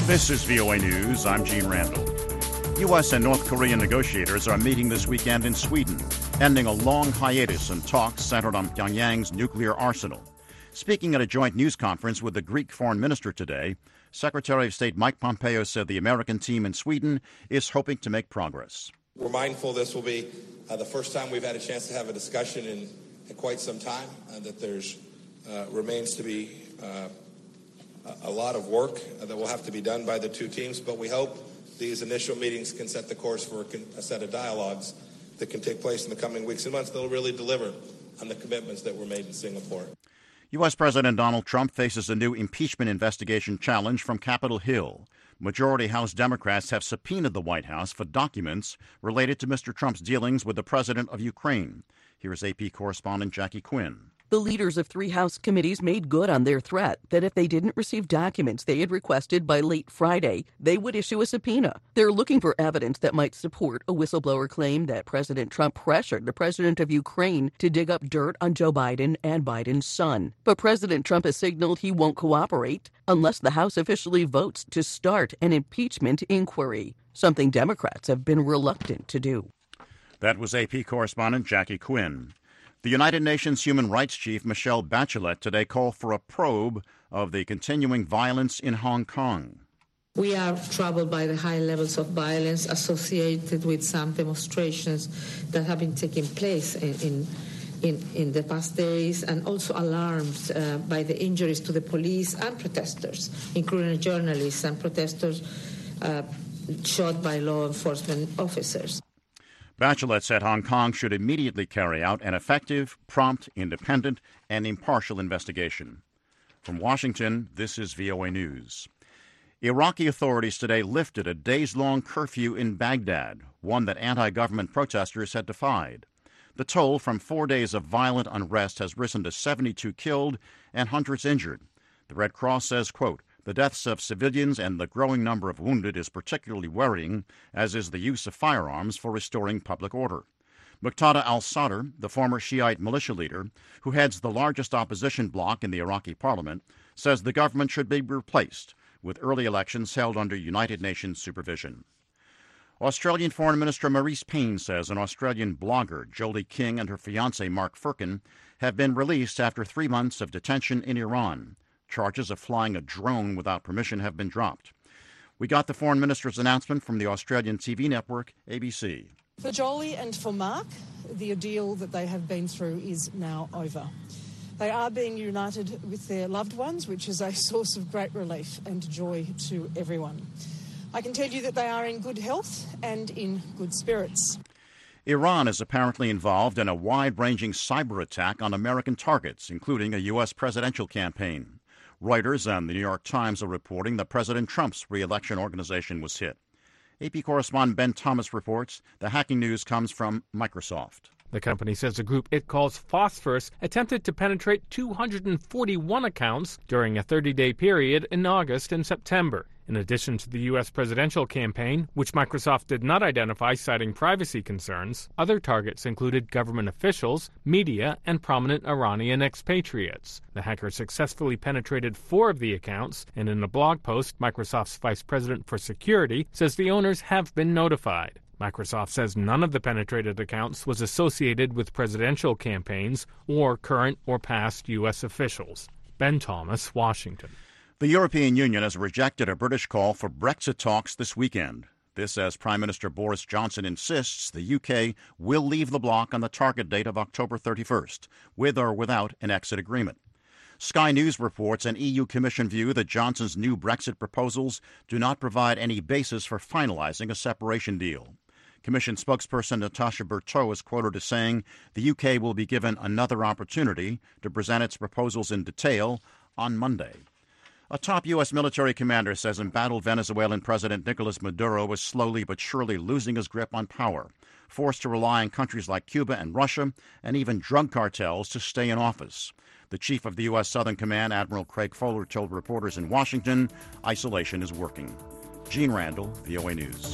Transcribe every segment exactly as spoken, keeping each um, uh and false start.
This is V O A News. I'm Gene Randall. U S and North Korean negotiators are meeting this weekend in Sweden, ending a long hiatus in talks centered on Pyongyang's nuclear arsenal. Speaking at a joint news conference with the Greek foreign minister today, Secretary of State Mike Pompeo said the American team in Sweden is hoping to make progress. We're mindful this will be uh, the first time we've had a chance to have a discussion in, in quite some time, uh, that there's uh, remains to be uh, a lot of work that will have to be done by the two teams, but we hope these initial meetings can set the course for a set of dialogues that can take place in the coming weeks and months that will really deliver on the commitments that were made in Singapore. U S. President Donald Trump faces a new impeachment investigation challenge from Capitol Hill. Majority House Democrats have subpoenaed the White House for documents related to Mister Trump's dealings with the president of Ukraine. Here's A P correspondent Jackie Quinn. The leaders of three House committees made good on their threat that if they didn't receive documents they had requested by late Friday, they would issue a subpoena. They're looking for evidence that might support a whistleblower claim that President Trump pressured the president of Ukraine to dig up dirt on Joe Biden and Biden's son. But President Trump has signaled he won't cooperate unless the House officially votes to start an impeachment inquiry, something Democrats have been reluctant to do. That was A P correspondent Jackie Quinn. The United Nations Human Rights Chief Michelle Bachelet today called for a probe of the continuing violence in Hong Kong. We are troubled by the high levels of violence associated with some demonstrations that have been taking place in, in, in, in the past days, and also alarmed uh, by the injuries to the police and protesters, including journalists and protesters uh, shot by law enforcement officers. Bachelet said Hong Kong should immediately carry out an effective, prompt, independent, and impartial investigation. From Washington, this is V O A News. Iraqi authorities today lifted a days-long curfew in Baghdad, one that anti-government protesters had defied. The toll from four days of violent unrest has risen to seventy-two killed and hundreds injured. The Red Cross says, quote, "The deaths of civilians and the growing number of wounded is particularly worrying, as is the use of firearms for restoring public order." Muqtada al-Sadr, the former Shiite militia leader, who heads the largest opposition bloc in the Iraqi parliament, says the government should be replaced with early elections held under United Nations supervision. Australian Foreign Minister Marise Payne says an Australian blogger, Jolie King, and her fiancé, Mark Firkin, have been released after three months of detention in Iran. Charges of flying a drone without permission have been dropped. We got the foreign minister's announcement from the Australian T V network A B C. For Jolie and for Mark, the ordeal that they have been through is now over. They are being united with their loved ones, which is a source of great relief and joy to everyone. I can tell you that they are in good health and in good spirits. Iran is apparently involved in a wide-ranging cyber attack on American targets, including a U S presidential campaign. Reuters and the New York Times are reporting that President Trump's re-election organization was hit. A P correspondent Ben Thomas reports the hacking news comes from Microsoft. The company says a group it calls Phosphorus attempted to penetrate two hundred forty-one accounts during a thirty-day period in August and September. In addition to the U S presidential campaign, which Microsoft did not identify citing privacy concerns, other targets included government officials, media, and prominent Iranian expatriates. The hackers successfully penetrated four of the accounts, and in a blog post, Microsoft's vice president for security says the owners have been notified. Microsoft says none of the penetrated accounts was associated with presidential campaigns or current or past U S officials. Ben Thomas, Washington. The European Union has rejected a British call for Brexit talks this weekend. This as Prime Minister Boris Johnson insists the U K will leave the bloc on the target date of October thirty-first, with or without an exit agreement. Sky News reports an E U Commission view that Johnson's new Brexit proposals do not provide any basis for finalizing a separation deal. Commission spokesperson Natasha Bertaux is quoted as saying the U K will be given another opportunity to present its proposals in detail on Monday. A top U S military commander says embattled Venezuelan President Nicolas Maduro is slowly but surely losing his grip on power, forced to rely on countries like Cuba and Russia and even drug cartels to stay in office. The chief of the U S Southern Command, Admiral Craig Fuller, told reporters in Washington isolation is working. Gene Randall, V O A News.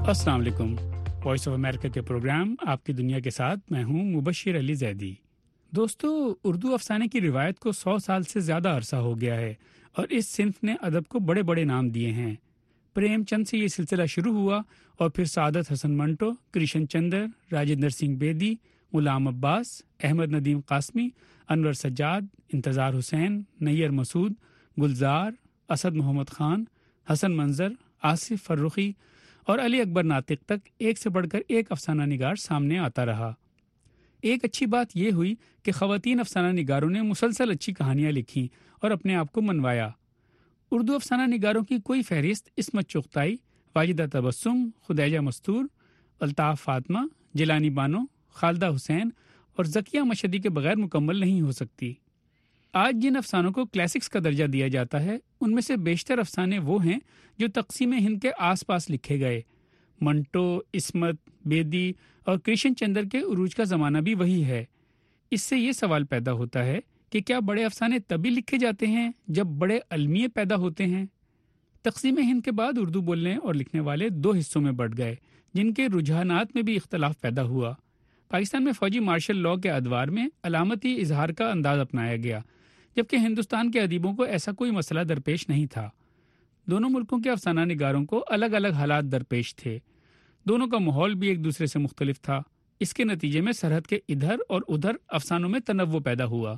السلام علیکم. Voice of America کے programme آپ کی دنیا کے ساتھ میں ہوں مبشر علی زیدی. دوستو، اردو افسانے کی روایت کو سو سال سے زیادہ عرصہ ہو گیا ہے اور اس صنف نے ادب کو بڑے بڑے نام دیے ہیں. پریم چند سے یہ سلسلہ شروع ہوا اور پھر سعادت حسن منٹو، کرشن چندر، راجندر سنگھ بیدی، غلام عباس، احمد ندیم قاسمی، انور سجاد، انتظار حسین، نیر مسعود، گلزار، اسد محمد خان، حسن منظر، آصف فرخی اور علی اکبر ناطق تک ایک سے بڑھ کر ایک افسانہ نگار سامنے آتا رہا. ایک اچھی بات یہ ہوئی کہ خواتین افسانہ نگاروں نے مسلسل اچھی کہانیاں لکھیں اور اپنے آپ کو منوایا. اردو افسانہ نگاروں کی کوئی فہرست عصمت چغتائی، واجدہ تبسم، خدیجہ مستور، الطاف فاطمہ، جیلانی بانو، خالدہ حسین اور ذکیہ مشہدی کے بغیر مکمل نہیں ہو سکتی. آج جن افسانوں کو کلاسکس کا درجہ دیا جاتا ہے ان میں سے بیشتر افسانے وہ ہیں جو تقسیم ہند کے آس پاس لکھے گئے. منٹو، عصمت، بیدی اور کرشن چندر کے عروج کا زمانہ بھی وہی ہے. اس سے یہ سوال پیدا ہوتا ہے کہ کیا بڑے افسانے تبھی لکھے جاتے ہیں جب بڑے المیے پیدا ہوتے ہیں؟ تقسیم ہند کے بعد اردو بولنے اور لکھنے والے دو حصوں میں بٹ گئے جن کے رجحانات میں بھی اختلاف پیدا ہوا. پاکستان میں فوجی مارشل لاء کے ادوار میں علامتی اظہار کا انداز اپنایا گیا، جبکہ ہندوستان کے ادیبوں کو ایسا کوئی مسئلہ درپیش نہیں تھا. دونوں ملکوں کے افسانہ نگاروں کو الگ الگ حالات درپیش تھے. دونوں کا ماحول بھی ایک دوسرے سے مختلف تھا. اس کے نتیجے میں سرحد کے ادھر اور ادھر افسانوں میں تنوع پیدا ہوا.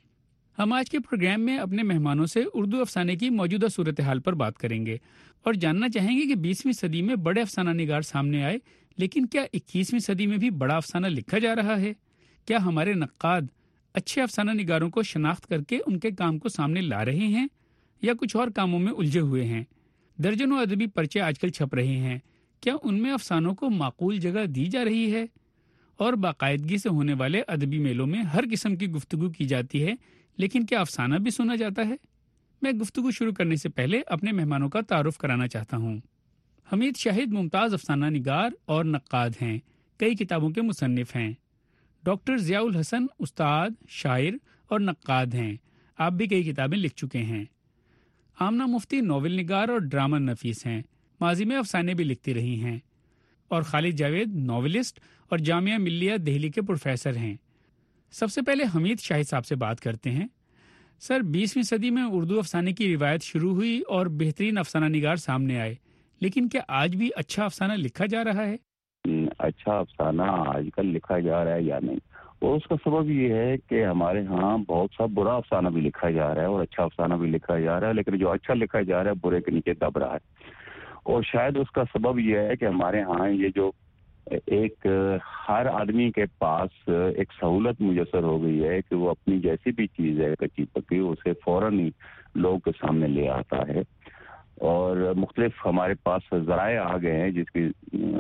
ہم آج کے پروگرام میں اپنے مہمانوں سے اردو افسانے کی موجودہ صورتحال پر بات کریں گے اور جاننا چاہیں گے کہ بیسویں صدی میں بڑے افسانہ نگار سامنے آئے، لیکن کیا اکیسویں صدی میں بھی بڑا افسانہ لکھا جا رہا ہے؟ کیا ہمارے نقاد اچھے افسانہ نگاروں کو شناخت کر کے ان کے کام کو سامنے لا رہے ہیں یا کچھ اور کاموں میں الجھے ہوئے ہیں؟ درجنوں ادبی پرچے آج کل چھپ رہے ہیں. کیا ان میں افسانوں کو معقول جگہ دی جا رہی ہے؟ اور باقاعدگی سے ہونے والے ادبی میلوں میں ہر قسم کی گفتگو کی جاتی ہے، لیکن کیا افسانہ بھی سنا جاتا ہے؟ میں گفتگو شروع کرنے سے پہلے اپنے مہمانوں کا تعارف کرانا چاہتا ہوں. حمید شاہد ممتاز افسانہ نگار اور نقاد ہیں، کئی کتابوں کے مصنف ہیں. ڈاکٹر ضیاء الحسن استاد، شاعر اور نقاد ہیں، آپ بھی کئی کتابیں لکھ چکے ہیں. آمنہ مفتی ناول نگار اور ڈرامہ نفیس ہیں، ماضی میں افسانے بھی لکھتی رہی ہیں. اور خالد جاوید ناولسٹ اور جامعہ ملیہ دہلی کے پروفیسر ہیں. سب سے پہلے حمید شاہد صاحب سے بات کرتے ہیں. سر، بیسویں صدی میں اردو افسانے کی روایت شروع ہوئی اور بہترین افسانہ نگار سامنے آئے، لیکن کیا آج بھی اچھا افسانہ لکھا جا رہا ہے؟ اچھا افسانہ آج کل لکھا جا رہا ہے یا نہیں، اور اس کا سبب یہ ہے کہ ہمارے ہاں بہت سا برا افسانہ بھی لکھا جا رہا ہے اور اچھا افسانہ بھی لکھا جا رہا ہے، لیکن جو اچھا لکھا جا رہا ہے برے کے نیچے دب رہا ہے. اور شاید اس کا سبب یہ ہے کہ ہمارے ہاں یہ جو ایک ہر آدمی کے پاس ایک سہولت میسر ہو گئی ہے کہ وہ اپنی جیسی بھی چیز ہے کچی پکی اسے فوراً ہی لوگوں کے سامنے لے آتا ہے. اور مختلف ہمارے پاس ذرائع آ گئے ہیں جس کی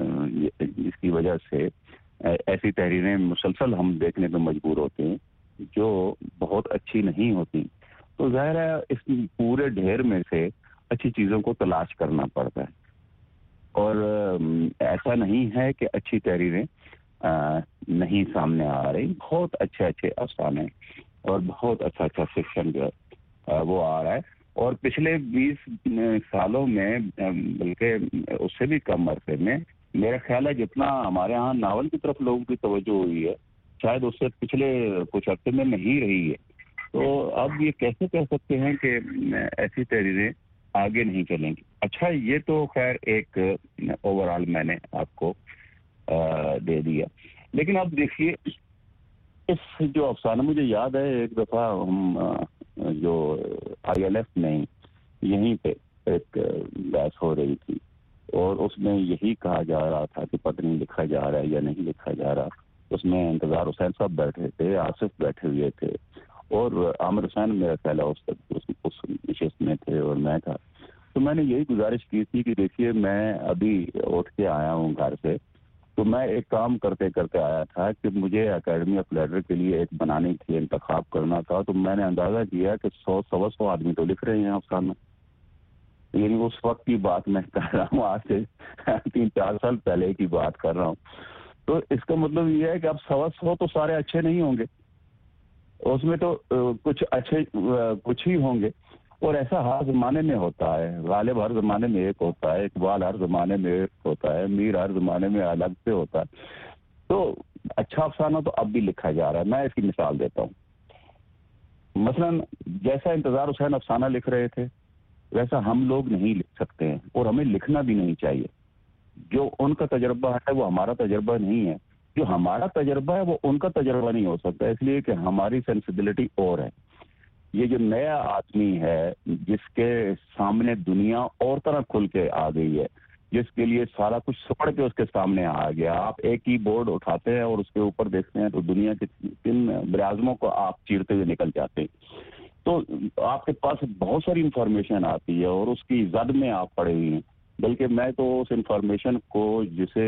جس کی وجہ سے ایسی تحریریں مسلسل ہم دیکھنے پہ مجبور ہوتے ہیں جو بہت اچھی نہیں ہوتی. تو ظاہر ہے اس پورے ڈھیر میں سے اچھی چیزوں کو تلاش کرنا پڑتا ہے، اور ایسا نہیں ہے کہ اچھی تحریریں نہیں سامنے آ رہی. بہت اچھے اچھے افسانے اور بہت اچھا اچھا فکشن جو ہے وہ آ رہا ہے. اور پچھلے بیس سالوں میں بلکہ اس سے بھی کم عرصے میں میرا خیال ہے جتنا ہمارے ہاں ناول کی طرف لوگوں کی توجہ ہوئی ہے شاید اس سے پچھلے کچھ عرصے میں نہیں رہی ہے. تو اب یہ کیسے کہہ سکتے ہیں کہ ایسی تحریریں آگے نہیں چلیں گی؟ اچھا، یہ تو خیر ایک اوور آل میں نے آپ کو دے دیا، لیکن اب دیکھیے اس جو افسانہ مجھے یاد ہے ایک دفعہ ہم جو آئی ایل ایف میں یہیں پہ ایک بحث ہو رہی تھی اور اس میں یہی کہا جا رہا تھا کہ پتہ نہیں لکھا جا رہا ہے یا نہیں لکھا جا رہا. اس میں انتظار حسین صاحب بیٹھے تھے، آصف بیٹھے ہوئے تھے اور عامر حسین میرا خیال ہے اس اس نشست میں تھے اور میں تھا. تو میں نے یہی گزارش کی تھی کہ دیکھیے میں ابھی اٹھ کے آیا ہوں گھر سے، تو میں ایک کام کرتے کرتے آیا تھا کہ مجھے اکیڈمی آف لیٹر کے لیے ایک بنانی تھی، انتخاب کرنا تھا. تو میں نے اندازہ کیا کہ سو سوا سو آدمی تو لکھ رہے ہیں افسانہ، یعنی اس وقت کی بات میں کر رہا ہوں، آج سے تین چار سال پہلے کی بات کر رہا ہوں. تو اس کا مطلب یہ ہے کہ اب سوا سو تو سارے اچھے نہیں ہوں گے، اس میں تو کچھ اچھے کچھ ہی ہوں گے. اور ایسا ہر زمانے میں ہوتا ہے. غالب ہر زمانے میں ایک ہوتا ہے, اقبال ہر زمانے میں ایک ہوتا ہے, میر ہر زمانے میں الگ سے ہوتا ہے. تو اچھا افسانہ تو اب بھی لکھا جا رہا ہے. میں اس کی مثال دیتا ہوں. مثلاً جیسا انتظار حسین افسانہ لکھ رہے تھے ویسا ہم لوگ نہیں لکھ سکتے ہیں, اور ہمیں لکھنا بھی نہیں چاہیے. جو ان کا تجربہ ہے وہ ہمارا تجربہ نہیں ہے, جو ہمارا تجربہ ہے وہ ان کا تجربہ نہیں ہو سکتا, اس لیے کہ ہماری سینسیبلٹی اور ہے. یہ جو نیا آدمی ہے جس کے سامنے دنیا اور طرح کھل کے آ گئی ہے, جس کے لیے سارا کچھ سپڑ کے اس کے سامنے آ گیا, آپ ایک ہی بورڈ اٹھاتے ہیں اور اس کے اوپر دیکھتے ہیں تو دنیا کے کن براعظموں کو آپ چیرتے ہوئے نکل جاتے ہیں. تو آپ کے پاس بہت ساری انفارمیشن آتی ہے اور اس کی زد میں آپ پڑے ہوئی ہیں. بلکہ میں تو اس انفارمیشن کو جسے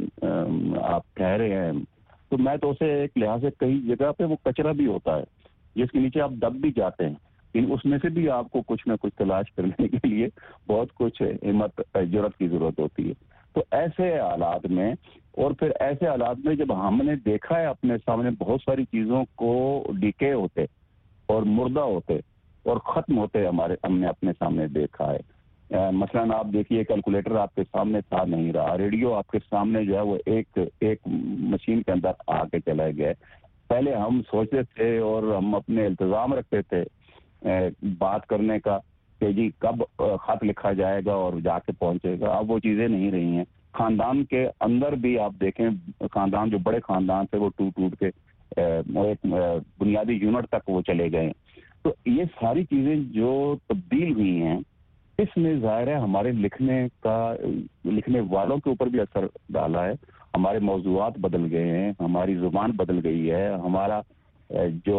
آپ کہہ رہے ہیں تو میں تو اسے ایک لحاظ سے کئی جگہ پہ وہ کچرا بھی ہوتا ہے جس کے نیچے آپ دب بھی جاتے ہیں, لیکن اس میں سے بھی آپ کو کچھ نہ کچھ تلاش کرنے کے لیے بہت کچھ ہمت جرأت کی ضرورت ہوتی ہے. تو ایسے حالات میں اور پھر ایسے حالات میں جب ہم نے دیکھا ہے اپنے سامنے بہت ساری چیزوں کو ڈیکے ہوتے اور مردہ ہوتے اور ختم ہوتے ہمارے ہم نے اپنے سامنے دیکھا ہے. مثلاً آپ دیکھیے کیلکولیٹر آپ کے سامنے تھا نہیں رہا, ریڈیو آپ کے سامنے جو ہے وہ ایک ایک مشین کے اندر آ کے چلا گیا. پہلے ہم سوچتے تھے اور ہم اپنے التزام رکھتے تھے بات کرنے کا کہ جی کب خط لکھا جائے گا اور جا کے پہنچے گا. اب وہ چیزیں نہیں رہی ہیں. خاندان کے اندر بھی آپ دیکھیں, خاندان جو بڑے خاندان تھے وہ ٹوٹ ٹوٹ کے ایک بنیادی یونٹ تک وہ چلے گئے. تو یہ ساری چیزیں جو تبدیل ہوئی ہیں اس میں ظاہر ہے ہمارے لکھنے کا لکھنے والوں کے اوپر بھی اثر ڈالا ہے. ہمارے موضوعات بدل گئے ہیں, ہماری زبان بدل گئی ہے, ہمارا جو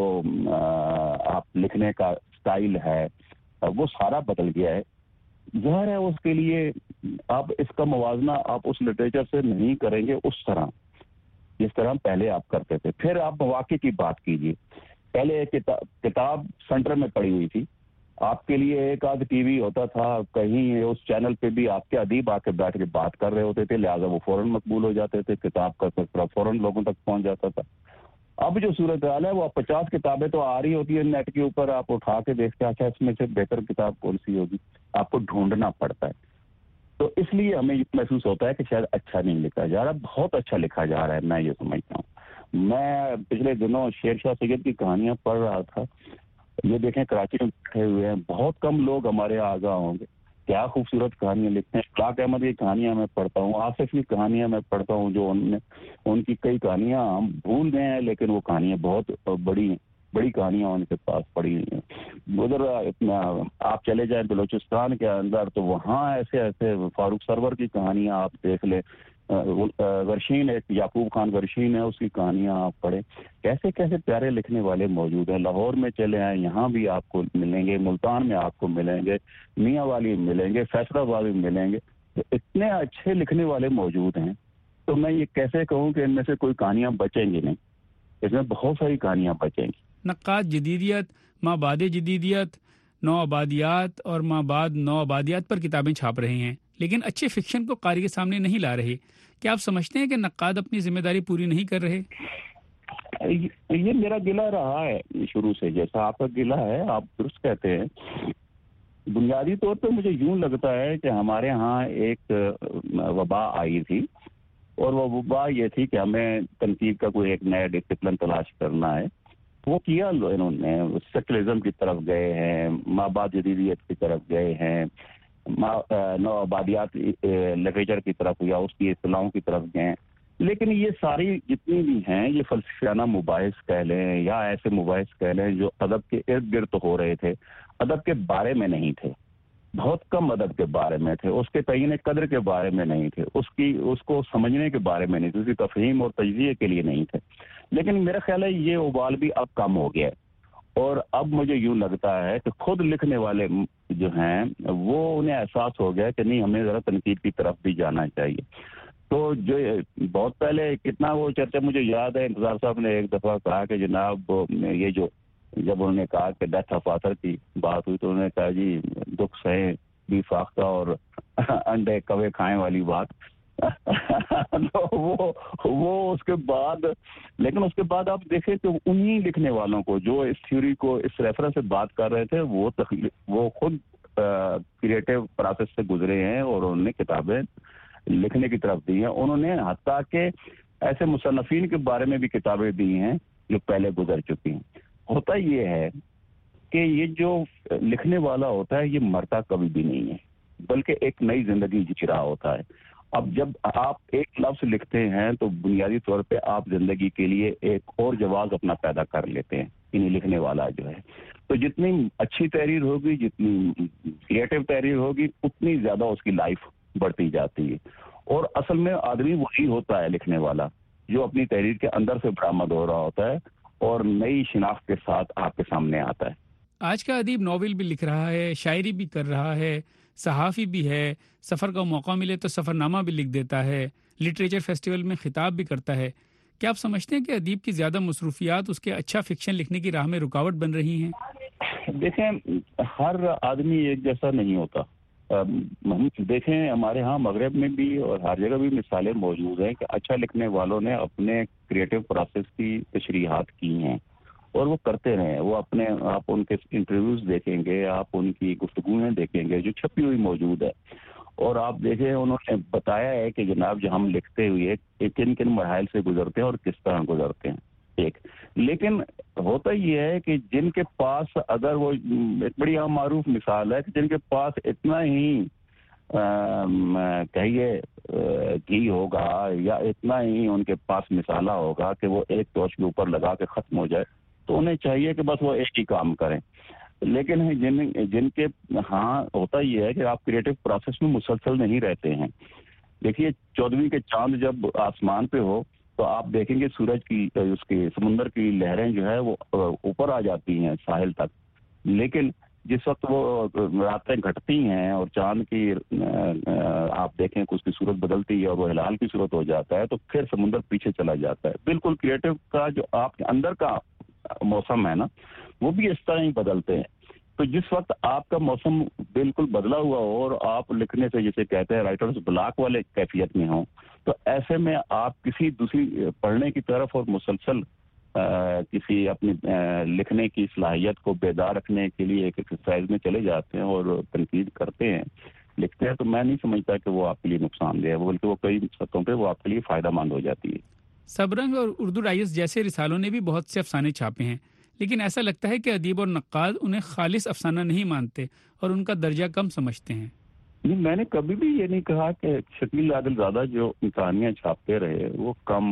آپ لکھنے کا سٹائل ہے وہ سارا بدل گیا ہے. ظاہر ہے اس کے لیے آپ اس کا موازنہ آپ اس لٹریچر سے نہیں کریں گے اس طرح جس طرح پہلے آپ کرتے تھے. پھر آپ مواقع کی بات کیجیے. پہلے ایک کتاب سینٹر میں پڑی ہوئی تھی, آپ کے لیے ایک آدھ ٹی وی ہوتا تھا, کہیں اس چینل پہ بھی آپ کے ادیب آ کے بیٹھ کے بات کر رہے ہوتے تھے, لہٰذا وہ فوراً مقبول ہو جاتے تھے, کتاب کا سلسلہ فوراً لوگوں تک پہنچ جاتا تھا. اب جو صورتحال ہے وہ پچاس کتابیں تو آ رہی ہوتی ہیں نیٹ کے اوپر, آپ اٹھا کے دیکھتے ہیں اچھا اس میں سے بہتر کتاب کون سی ہوگی, آپ کو ڈھونڈنا پڑتا ہے. تو اس لیے ہمیں یہ محسوس ہوتا ہے کہ شاید اچھا نہیں لکھا جا رہا, بہت اچھا لکھا جا رہا ہے. میں یہ سمجھتا ہوں. میں پچھلے دنوں شیر شاہ سید کی کہانیاں پڑھ رہا تھا. یہ دیکھیں کراچی میں بیٹھے ہوئے ہیں, بہت کم لوگ ہمارے آگاہ ہوں گے, کیا خوبصورت کہانیاں لکھتے ہیں. اشفاق احمد کی کہانیاں میں پڑھتا ہوں, آصف کی کہانیاں میں پڑھتا ہوں, جو ان نے ان کی کئی کہانیاں ہم بھول گئے ہیں لیکن وہ کہانیاں بہت بڑی بڑی کہانیاں ان کے پاس پڑی ہوئی ہیں. ادھر آپ چلے جائیں بلوچستان کے اندر تو وہاں ایسے ایسے فاروق سرور کی کہانیاں آپ دیکھ لیں, ورشین ایک یعقوب خان ورشین ہے, اس کی کہانیاں آپ پڑھیں. کیسے کیسے پیارے لکھنے والے موجود ہیں. لاہور میں چلے آئیں, یہاں بھی آپ کو ملیں گے, ملتان میں آپ کو ملیں گے, میاں والی ملیں گے, فیصل آباد بھی ملیں گے. اتنے اچھے لکھنے والے موجود ہیں. تو میں یہ کیسے کہوں کہ ان میں سے کوئی کہانیاں بچیں گی نہیں, اس میں بہت ساری کہانیاں بچیں گی. نقاد جدیدیت, ما بعد جدیدیت, نو آبادیات اور ما بعد نو آبادیات پر کتابیں چھاپ رہے ہیں, لیکن اچھے فکشن کو قاری کے سامنے نہیں لا رہے. کیا آپ سمجھتے ہیں کہ نقاد اپنی ذمہ داری پوری نہیں کر رہے؟ یہ میرا گلہ رہا ہے شروع سے, جیسا آپ کا گلہ ہے, آپ درست کہتے ہیں. بنیادی طور پہ مجھے یوں لگتا ہے کہ ہمارے ہاں ایک وبا آئی تھی, اور وہ وبا یہ تھی کہ ہمیں تنقید کا کوئی ایک نیا ڈسپلن تلاش کرنا ہے. وہ کیا انہوں نے, سیکولرزم کی طرف گئے ہیں, مابعد جدیدیت کی طرف گئے ہیں, نو آبادیات لٹریچر کی طرف یا اس کی اصطلاحوں کی طرف گئے ہیں. لیکن یہ ساری جتنی بھی ہیں یہ فلسفیانہ مباحث کہہ لیں یا ایسے مباحث کہہ لیں جو ادب کے ارد گرد ہو رہے تھے, ادب کے بارے میں نہیں تھے. بہت کم ادب کے بارے میں تھے, اس کے تعین قدر کے بارے میں نہیں تھے, اس کی اس کو سمجھنے کے بارے میں نہیں تھے, اس کی تفہیم اور تجزیے کے لیے نہیں تھے. لیکن میرا خیال ہے یہ ابال بھی اب کم ہو گیا ہے, اور اب مجھے یوں لگتا ہے کہ خود لکھنے والے جو ہیں وہ انہیں احساس ہو گیا کہ نہیں, ہمیں ذرا تنقید کی طرف بھی جانا چاہیے. تو جو بہت پہلے کتنا وہ چرچا مجھے یاد ہے, انتظار صاحب نے ایک دفعہ کہا کہ جناب یہ جو جب انہوں نے کہا کہ ڈیتھ آف آتھر کی بات ہوئی تو انہوں نے کہا جی دکھ سہیں بھی فاختہ اور انڈے کوے کھائیں والی بات. تو وہ وہ اس کے بعد لیکن اس کے بعد آپ دیکھیں کہ انہی لکھنے والوں کو جو اس تھیوری کو اس ریفرنس سے بات کر رہے تھے وہ وہ خود کریٹو پروسیس سے گزرے ہیں اور انہوں نے کتابیں لکھنے کی طرف دی ہیں. انہوں نے حتیٰ کہ ایسے مصنفین کے بارے میں بھی کتابیں دی ہیں جو پہلے گزر چکی ہیں. ہوتا یہ ہے کہ یہ جو لکھنے والا ہوتا ہے یہ مرتا کبھی بھی نہیں ہے بلکہ ایک نئی زندگی جی رہا ہوتا ہے. اب جب آپ ایک لفظ لکھتے ہیں تو بنیادی طور پہ آپ زندگی کے لیے ایک اور جواز اپنا پیدا کر لیتے ہیں. انہیں لکھنے والا جو ہے تو جتنی اچھی تحریر ہوگی جتنی کریٹو تحریر ہوگی اتنی زیادہ اس کی لائف بڑھتی جاتی ہے. اور اصل میں آدمی وہی ہوتا ہے لکھنے والا جو اپنی تحریر کے اندر سے برآمد ہو رہا ہوتا ہے اور نئی شناخت کے ساتھ آپ کے سامنے آتا ہے. آج کا ادیب ناول بھی لکھ رہا ہے, شاعری بھی کر رہا ہے, صحافی بھی ہے, سفر کا موقع ملے تو سفر نامہ بھی لکھ دیتا ہے, لٹریچر فیسٹیول میں خطاب بھی کرتا ہے. کیا آپ سمجھتے ہیں کہ ادیب کی زیادہ مصروفیات اس کے اچھا فکشن لکھنے کی راہ میں رکاوٹ بن رہی ہیں؟ دیکھیں, ہر آدمی ایک جیسا نہیں ہوتا. ہم دیکھیں ہمارے ہاں مغرب میں بھی اور ہر جگہ بھی مثالیں موجود ہیں کہ اچھا لکھنے والوں نے اپنے کریٹو پروسیس کی تشریحات کی ہیں اور وہ کرتے رہے. وہ اپنے آپ ان کے انٹرویوز دیکھیں گے, آپ ان کی گفتگویں دیکھیں گے جو چھپی ہوئی موجود ہے, اور آپ دیکھیں انہوں نے بتایا ہے کہ جناب جو ہم لکھتے ہوئے کن کن مراحل سے گزرتے ہیں اور کس طرح گزرتے ہیں. ایک لیکن ہوتا یہ ہے کہ جن کے پاس اگر وہ ایک بڑی عام معروف مثال ہے کہ جن کے پاس اتنا ہی کہیے گھی ہوگا یا اتنا ہی ان کے پاس مسالہ ہوگا کہ وہ ایک ٹارچ کے اوپر لگا کے ختم ہو جائے تو انہیں چاہیے کہ بس وہ ایک ہی کام کریں. لیکن جن جن کے ہاں ہوتا یہ ہے کہ آپ کریٹو پروسیس میں مسلسل نہیں رہتے ہیں. دیکھیے چودھویں کے چاند جب آسمان پہ ہو تو آپ دیکھیں گے سورج کی اس کی سمندر کی لہریں جو ہے وہ اوپر آ جاتی ہیں ساحل تک, لیکن جس وقت وہ راتیں گھٹتی ہیں اور چاند کی آپ دیکھیں کہ اس کی صورت بدلتی ہے اور وہ ہلال کی صورت ہو جاتا ہے تو پھر سمندر پیچھے چلا جاتا ہے. بالکل کریٹو کا جو آپ کے اندر کا موسم ہے نا وہ بھی اس طرح ہی بدلتے ہیں. تو جس وقت آپ کا موسم بالکل بدلا ہوا ہو اور آپ لکھنے سے جسے کہتے ہیں رائٹرز بلاک والے کیفیت میں ہوں تو ایسے میں آپ کسی دوسری پڑھنے کی طرف اور مسلسل کسی اپنی لکھنے کی صلاحیت کو بیدار رکھنے کے لیے ایک ایکسرسائز میں چلے جاتے ہیں اور تنقید کرتے ہیں, لکھتے ہیں. تو میں نہیں سمجھتا کہ وہ آپ کے لیے نقصان دہ ہے, بلکہ وہ کئی سطحوں پہ وہ آپ کے لیے فائدہ مند ہو جاتی ہے. سبرنگ اور اردو ڈائجسٹ جیسے رسالوں نے بھی بہت سے افسانے چھاپے ہیں, لیکن ایسا لگتا ہے کہ ادیب اور نقاد انہیں خالص افسانہ نہیں مانتے اور ان کا درجہ کم سمجھتے ہیں. میں نے کبھی بھی یہ نہیں کہا کہ شکیل عادل زادہ جو کہانیاں چھاپتے رہے وہ کم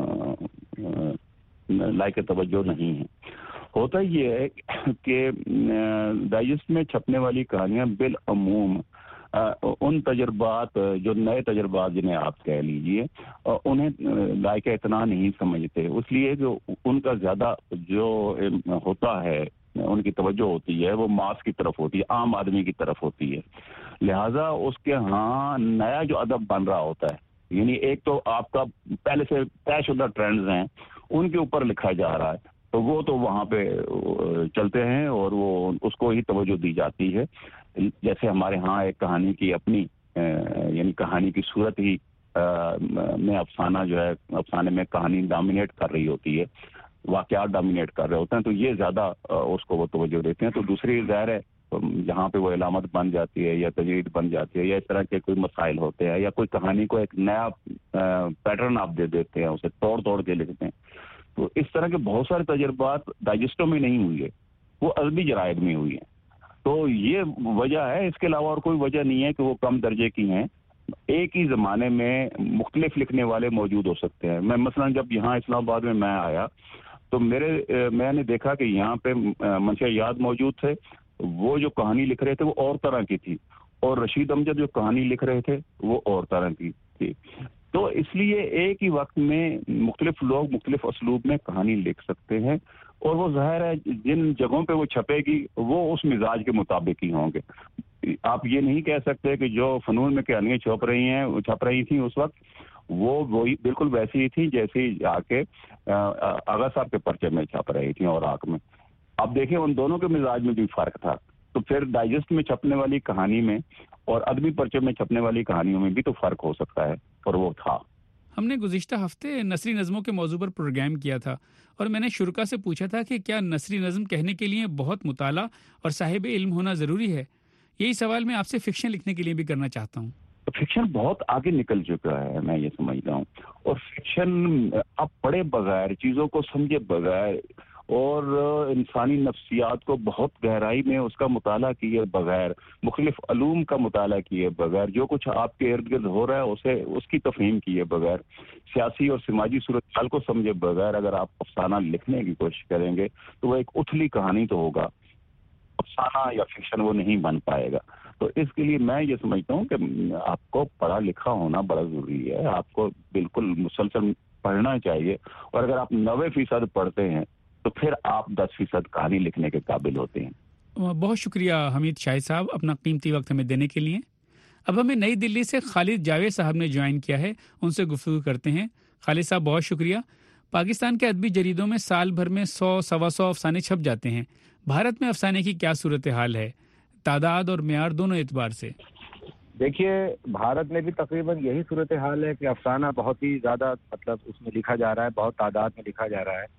لائق توجہ نہیں ہیں. ہوتا یہ ہے کہ ڈائجسٹ میں چھپنے والی کہانیاں بالعموم ان تجربات جو نئے تجربات جنہیں آپ کہہ لیجئے انہیں لائق اتنا نہیں سمجھتے, اس لیے جو ان کا زیادہ جو ہوتا ہے ان کی توجہ ہوتی ہے وہ ماس کی طرف ہوتی ہے, عام آدمی کی طرف ہوتی ہے. لہذا اس کے ہاں نیا جو ادب بن رہا ہوتا ہے, یعنی ایک تو آپ کا پہلے سے طے شدہ ٹرینڈز ہیں ان کے اوپر لکھا جا رہا ہے تو وہ تو وہاں پہ چلتے ہیں اور وہ اس کو ہی توجہ دی جاتی ہے. جیسے ہمارے ہاں ایک کہانی کی اپنی یعنی کہانی کی صورت ہی میں افسانہ جو ہے افسانے میں کہانی ڈومینیٹ کر رہی ہوتی ہے, واقعات ڈومینیٹ کر رہے ہوتے ہیں تو یہ زیادہ اس کو وہ توجہ دیتے ہیں. تو دوسری ظاہر ہے جہاں پہ وہ علامت بن جاتی ہے یا تجرید بن جاتی ہے یا اس طرح کے کوئی مسائل ہوتے ہیں یا کوئی کہانی کو ایک نیا پیٹرن آپ دے دیتے ہیں, اسے توڑ توڑ کے لکھتے ہیں. تو اس طرح کے بہت سارے تجربات ڈائجسٹوں میں نہیں ہوئی ہے, وہ ادبی جرائد میں ہوئی ہیں. تو یہ وجہ ہے, اس کے علاوہ اور کوئی وجہ نہیں ہے کہ وہ کم درجے کی ہیں. ایک ہی زمانے میں مختلف لکھنے والے موجود ہو سکتے ہیں. میں مثلا جب یہاں اسلام آباد میں میں آیا تو میرے میں نے دیکھا کہ یہاں پہ منشا یاد موجود تھے, وہ جو کہانی لکھ رہے تھے وہ اور طرح کی تھی, اور رشید امجد جو کہانی لکھ رہے تھے وہ اور طرح کی تھی. تو اس لیے ایک ہی وقت میں مختلف لوگ مختلف اسلوب میں کہانی لکھ سکتے ہیں, اور وہ ظاہر ہے جن جگہوں پہ وہ چھپے گی وہ اس مزاج کے مطابق ہی ہوں گے. آپ یہ نہیں کہہ سکتے کہ جو فنون میں کہانیاں چھپ رہی ہیں چھپ رہی تھیں اس وقت وہ وہی بالکل ویسی ہی تھی جیسے آ کے آغا صاحب کے پرچے میں چھپ رہی تھیں اور آنکھ میں. آپ دیکھیں ان دونوں کے مزاج میں بھی فرق تھا. تو پھر ڈائجسٹ میں چھپنے والی کہانی میں اور ادبی پرچے میں چھپنے والی کہانیوں میں بھی تو فرق ہو سکتا ہے، اور وہ تھا۔ ہم نے گزشتہ ہفتے نثری نظموں کے موضوع پر پروگرام کیا تھا، اور میں نے شرکا سے پوچھا تھا کہ کیا نثری نظم کہنے کے لیے بہت مطالعہ اور صاحب علم ہونا ضروری ہے؟ یہی سوال میں آپ سے فکشن لکھنے کے لیے بھی کرنا چاہتا ہوں۔ فکشن بہت آگے نکل چکا ہے، میں یہ سمجھتا ہوں، اور فکشن آپ پڑھے بغیر، چیزوں کو سمجھے بغیر اور انسانی نفسیات کو بہت گہرائی میں اس کا مطالعہ کیے بغیر، مختلف علوم کا مطالعہ کیے بغیر، جو کچھ آپ کے ارد گرد ہو رہا ہے اسے اس کی تفہیم کیے بغیر، سیاسی اور سماجی صورتحال کو سمجھے بغیر اگر آپ افسانہ لکھنے کی کوشش کریں گے تو وہ ایک اتھلی کہانی تو ہوگا، افسانہ یا فکشن وہ نہیں بن پائے گا۔ تو اس کے لیے میں یہ سمجھتا ہوں کہ آپ کو پڑھا لکھا ہونا بڑا ضروری ہے، آپ کو بالکل مسلسل پڑھنا چاہیے، اور اگر آپ نوے فیصد پڑھتے ہیں تو پھر آپ دس فیصد کہانی لکھنے کے قابل ہوتے ہیں۔ بہت شکریہ حمید شاہد صاحب اپنا قیمتی وقت ہمیں دینے کے لیے۔ اب ہمیں نئی دلی سے خالد جاوید صاحب نے جوائن کیا ہے، ان سے گفتگو کرتے ہیں۔ خالد صاحب بہت شکریہ۔ پاکستان کے ادبی جریدوں میں سال بھر میں سو سوا سو افسانے چھپ جاتے ہیں، بھارت میں افسانے کی کیا صورتحال ہے، تعداد اور معیار دونوں اعتبار سے؟ دیکھیے، بھارت میں بھی تقریباً یہی صورتحال ہے کہ افسانہ بہت ہی زیادہ مطلب اس میں لکھا جا رہا ہے، بہت تعداد میں لکھا جا رہا ہے،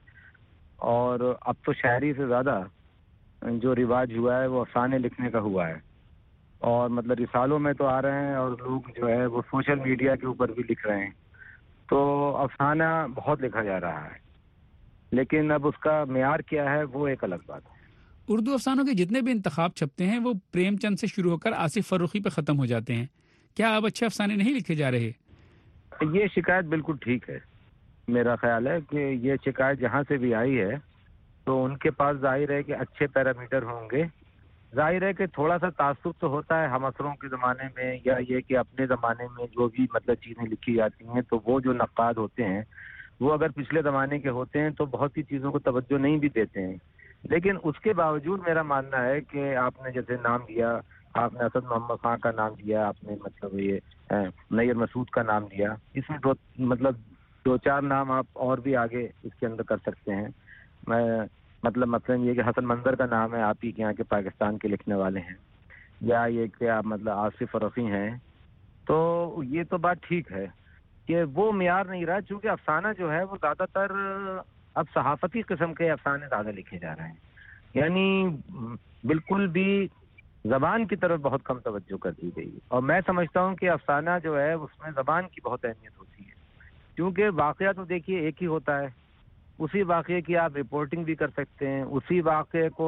اور اب تو شاعری سے زیادہ جو رواج ہوا ہے وہ افسانے لکھنے کا ہوا ہے، اور مطلب رسالوں میں تو آ رہے ہیں، اور لوگ جو ہے وہ سوشل میڈیا کے اوپر بھی لکھ رہے ہیں، تو افسانہ بہت لکھا جا رہا ہے، لیکن اب اس کا معیار کیا ہے وہ ایک الگ بات ہے۔ اردو افسانوں کے جتنے بھی انتخاب چھپتے ہیں وہ پریم چند سے شروع ہو کر آصف فروخی پہ ختم ہو جاتے ہیں، کیا اب اچھے افسانے نہیں لکھے جا رہے؟ یہ شکایت بالکل ٹھیک ہے، میرا خیال ہے کہ یہ شکایت جہاں سے بھی آئی ہے تو ان کے پاس ظاہر ہے کہ اچھے پیرامیٹر ہوں گے، ظاہر ہے کہ تھوڑا سا تعصب تو ہوتا ہے ہم عصروں کے زمانے میں، یا یہ کہ اپنے زمانے میں جو بھی مطلب چیزیں لکھی جاتی ہیں تو وہ جو نقاد ہوتے ہیں وہ اگر پچھلے زمانے کے ہوتے ہیں تو بہت سی چیزوں کو توجہ نہیں بھی دیتے ہیں، لیکن اس کے باوجود میرا ماننا ہے کہ آپ نے جیسے نام دیا، آپ نے اسد محمد خان کا نام دیا، آپ نے مطلب یہ نیر مسعود کا نام دیا، اس میں دو مطلب دو چار نام آپ اور بھی آگے اس کے اندر کر سکتے ہیں۔ میں مطلب مثلا یہ کہ حسن منظر کا نام ہے، آپ ہی کے یہاں کے پاکستان کے لکھنے والے ہیں، یا یہ کہ آپ مطلب آصف فروخی ہیں، تو یہ تو بات ٹھیک ہے کہ وہ معیار نہیں رہا، چونکہ افسانہ جو ہے وہ زیادہ تر اب صحافتی قسم کے افسانے زیادہ لکھے جا رہے ہیں، یعنی بالکل بھی زبان کی طرف بہت کم توجہ کر دی گئی، اور میں سمجھتا ہوں کہ افسانہ جو ہے اس میں زبان کی بہت اہمیت ہوتی ہے، کیونکہ واقعہ تو دیکھیے ایک ہی ہوتا ہے، اسی واقعے کی آپ رپورٹنگ بھی کر سکتے ہیں، اسی واقعے کو